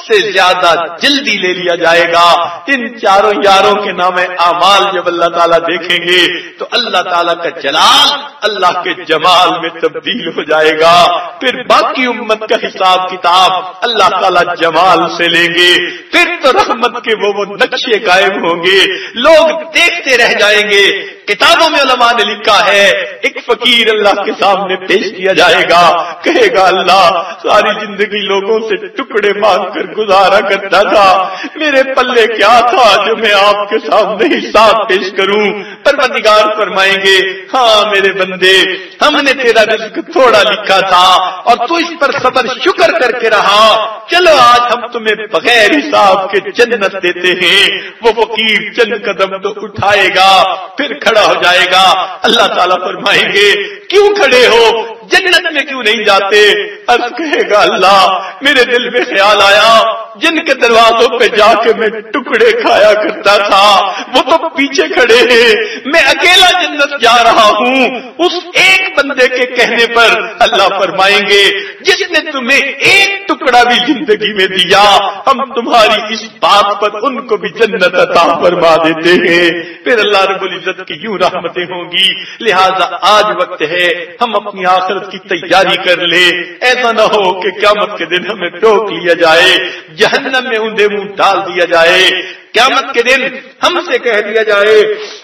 سے زیادہ جلدی لے لیا جائے گا۔ ان چاروں یاروں کے نام اعمال جب اللہ تعالیٰ دیکھیں گے تو اللہ تعالیٰ کا جلال اللہ کے جمال میں تبدیل ہو جائے گا۔ پھر باقی امت کا حساب کتاب اللہ تعالیٰ جمال سے لیں گے۔ پھر تو رحمت کے وہ نقشے قائم ہوں گے، لوگ دیکھتے رہ جائیں گے۔ کتابوں میں علماء نے لکھا ہے ایک فقیر اللہ کے سامنے پیش کیا جائے گا، کہے گا اللہ ساری زندگی لوگوں سے ٹکڑے مانگ کر گزارا کرتا تھا، میرے پلے کیا تھا جو میں آپ کے سامنے حساب پیش کروں؟ پروردگار فرمائیں گے ہاں میرے بندے، ہم نے تیرا رزق تھوڑا لکھا تھا اور تو اس پر صبر شکر کر کے رہا، چلو آج ہم تمہیں بغیر حساب کے جنت دیتے ہیں۔ وہ فقیر چند قدم تو اٹھائے گا، پھر کھڑا ہو جائے گا۔ اللہ تعالیٰ فرمائیں گے کیوں کھڑے ہو، جنت میں کیوں نہیں جاتے؟ عرض کہے گا اللہ میرے دل میں خیال آیا جن کے دروازوں پہ جا کے میں ٹکڑے کھایا کرتا تھا وہ تو پیچھے کھڑے ہیں، میں اکیلا جنت جا رہا ہوں۔ اس ایک بندے کے کہنے پر اللہ فرمائیں گے جس نے تمہیں ایک ٹکڑا بھی زندگی میں دیا، ہم تمہاری اس بات پر ان کو بھی جنت عطا فرما دیتے ہیں۔ پھر اللہ رب العزت کی یوں رحمتیں ہوں گی۔ لہذا آج وقت ہے ہم اپنی آخرت کی تیاری کر لیں، ایسا نہ ہو کہ قیامت کے دن ہمیں ٹوک لیا جائے، جہنم میں اندھے منہ ڈال دیا جائے، قیامت کے دن ہم سے کہہ دیا جائے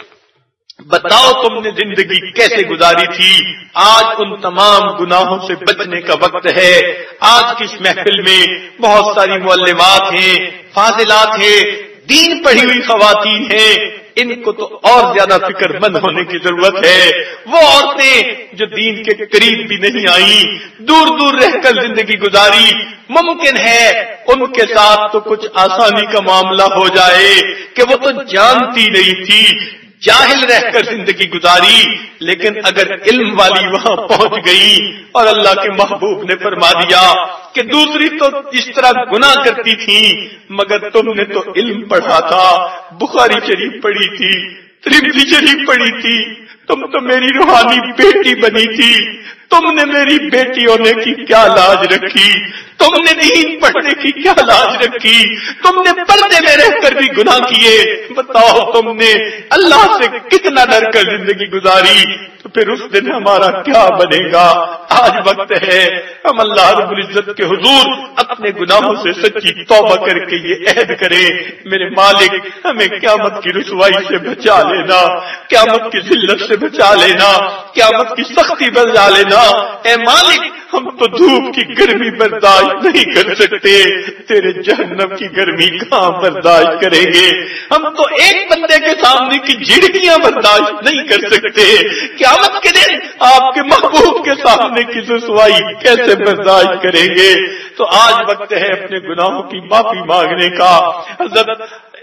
بتاؤ تم نے زندگی کیسے گزاری تھی؟ آج ان تمام گناہوں سے بچنے کا وقت ہے۔ آج کی اس محفل میں بہت ساری معلمات ہیں، فاضلات ہیں، دین پڑھی ہوئی خواتین ہیں، ان کو تو اور زیادہ فکر مند ہونے کی ضرورت ہے۔ وہ عورتیں جو دین کے قریب بھی نہیں آئیں، دور دور رہ کر زندگی گزاری، ممکن ہے ان کے ساتھ تو کچھ آسانی کا معاملہ ہو جائے کہ وہ تو جانتی نہیں تھی، جاہل رہ کر زندگی گزاری، لیکن اگر علم والی وہاں پہنچ گئی اور اللہ کے محبوب نے فرما دیا کہ دوسری تو اس طرح گناہ کرتی تھی مگر تم نے تو علم پڑھا تھا، بخاری شریف پڑھی تھی، ترمذی شریف پڑھی تھی، تم تو میری روحانی بیٹی بنی تھی، تم نے میری بیٹی ہونے کی کیا لاج رکھی، تم نے دین پڑھنے کی کیا لاج رکھی، تم نے پردے میں رہ کر بھی گناہ کیے، بتاؤ تم نے اللہ سے کتنا ڈر کر زندگی گزاری، تو پھر اس دن ہمارا کیا بنے گا؟ آج وقت ہے ہم اللہ رب العزت کے حضور اپنے گناہوں سے سچی توبہ کر کے یہ عہد کریں میرے مالک ہمیں قیامت کی رسوائی سے بچا لینا، قیامت کی ذلت سے بچا لینا، قیامت کی سختی بچا لینا۔ اے مالک ہم تو دھوپ کی گرمی برداشت نہیں کر سکتے، تیرے جہنم کی گرمی کہاں برداشت کریں گے؟ ہم تو ایک بندے کے سامنے کی جھڑکیاں برداشت نہیں کر سکتے، قیامت کے دن آپ کے محبوب کے سامنے کی رسوائی کیسے برداشت کریں گے؟ تو آج وقت ہے اپنے گناہوں کی معافی مانگنے کا۔ حضرت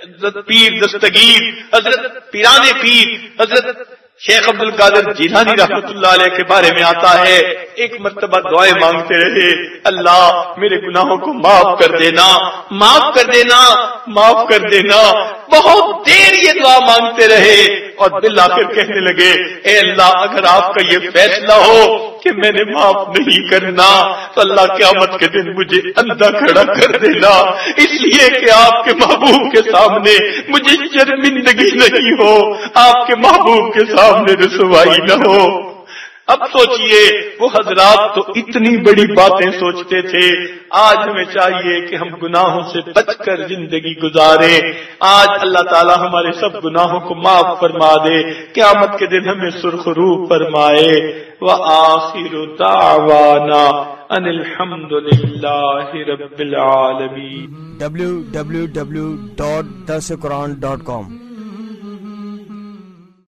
پیر دستگیر، حضرت پیران پیر، حضرت شیخ عبد القادر جیلانی رحمۃ اللہ علیہ کے بارے میں آتا ہے ایک مرتبہ دعائیں مانگتے رہے، اللہ میرے گناہوں کو معاف کر دینا، معاف کر دینا، معاف کر دینا۔ بہت دیر یہ دعا مانگتے رہے اور بالآخر کہنے لگے اے اللہ اگر آپ کا یہ فیصلہ ہو کہ میں نے معاف نہیں کرنا تو اللہ قیامت کے دن مجھے اندھا کھڑا کر دینا، اس لیے کہ آپ کے محبوب کے سامنے مجھے شرمندگی نہیں ہو، آپ کے محبوب کے سامنے رسوائی نہ ہو۔ اب سوچئے وہ حضرات تو اتنی بڑی باتیں سوچتے تھے، آج ہمیں چاہیے کہ ہم گناہوں سے بچ کر زندگی گزاریں۔ آج اللہ تعالی ہمارے سب گناہوں کو معاف فرما دے، قیامت کے دن ہمیں سرخرو فرمائے۔ وآخر دعوانا ان الحمد للہ رب العالمین۔ www.darsequran.com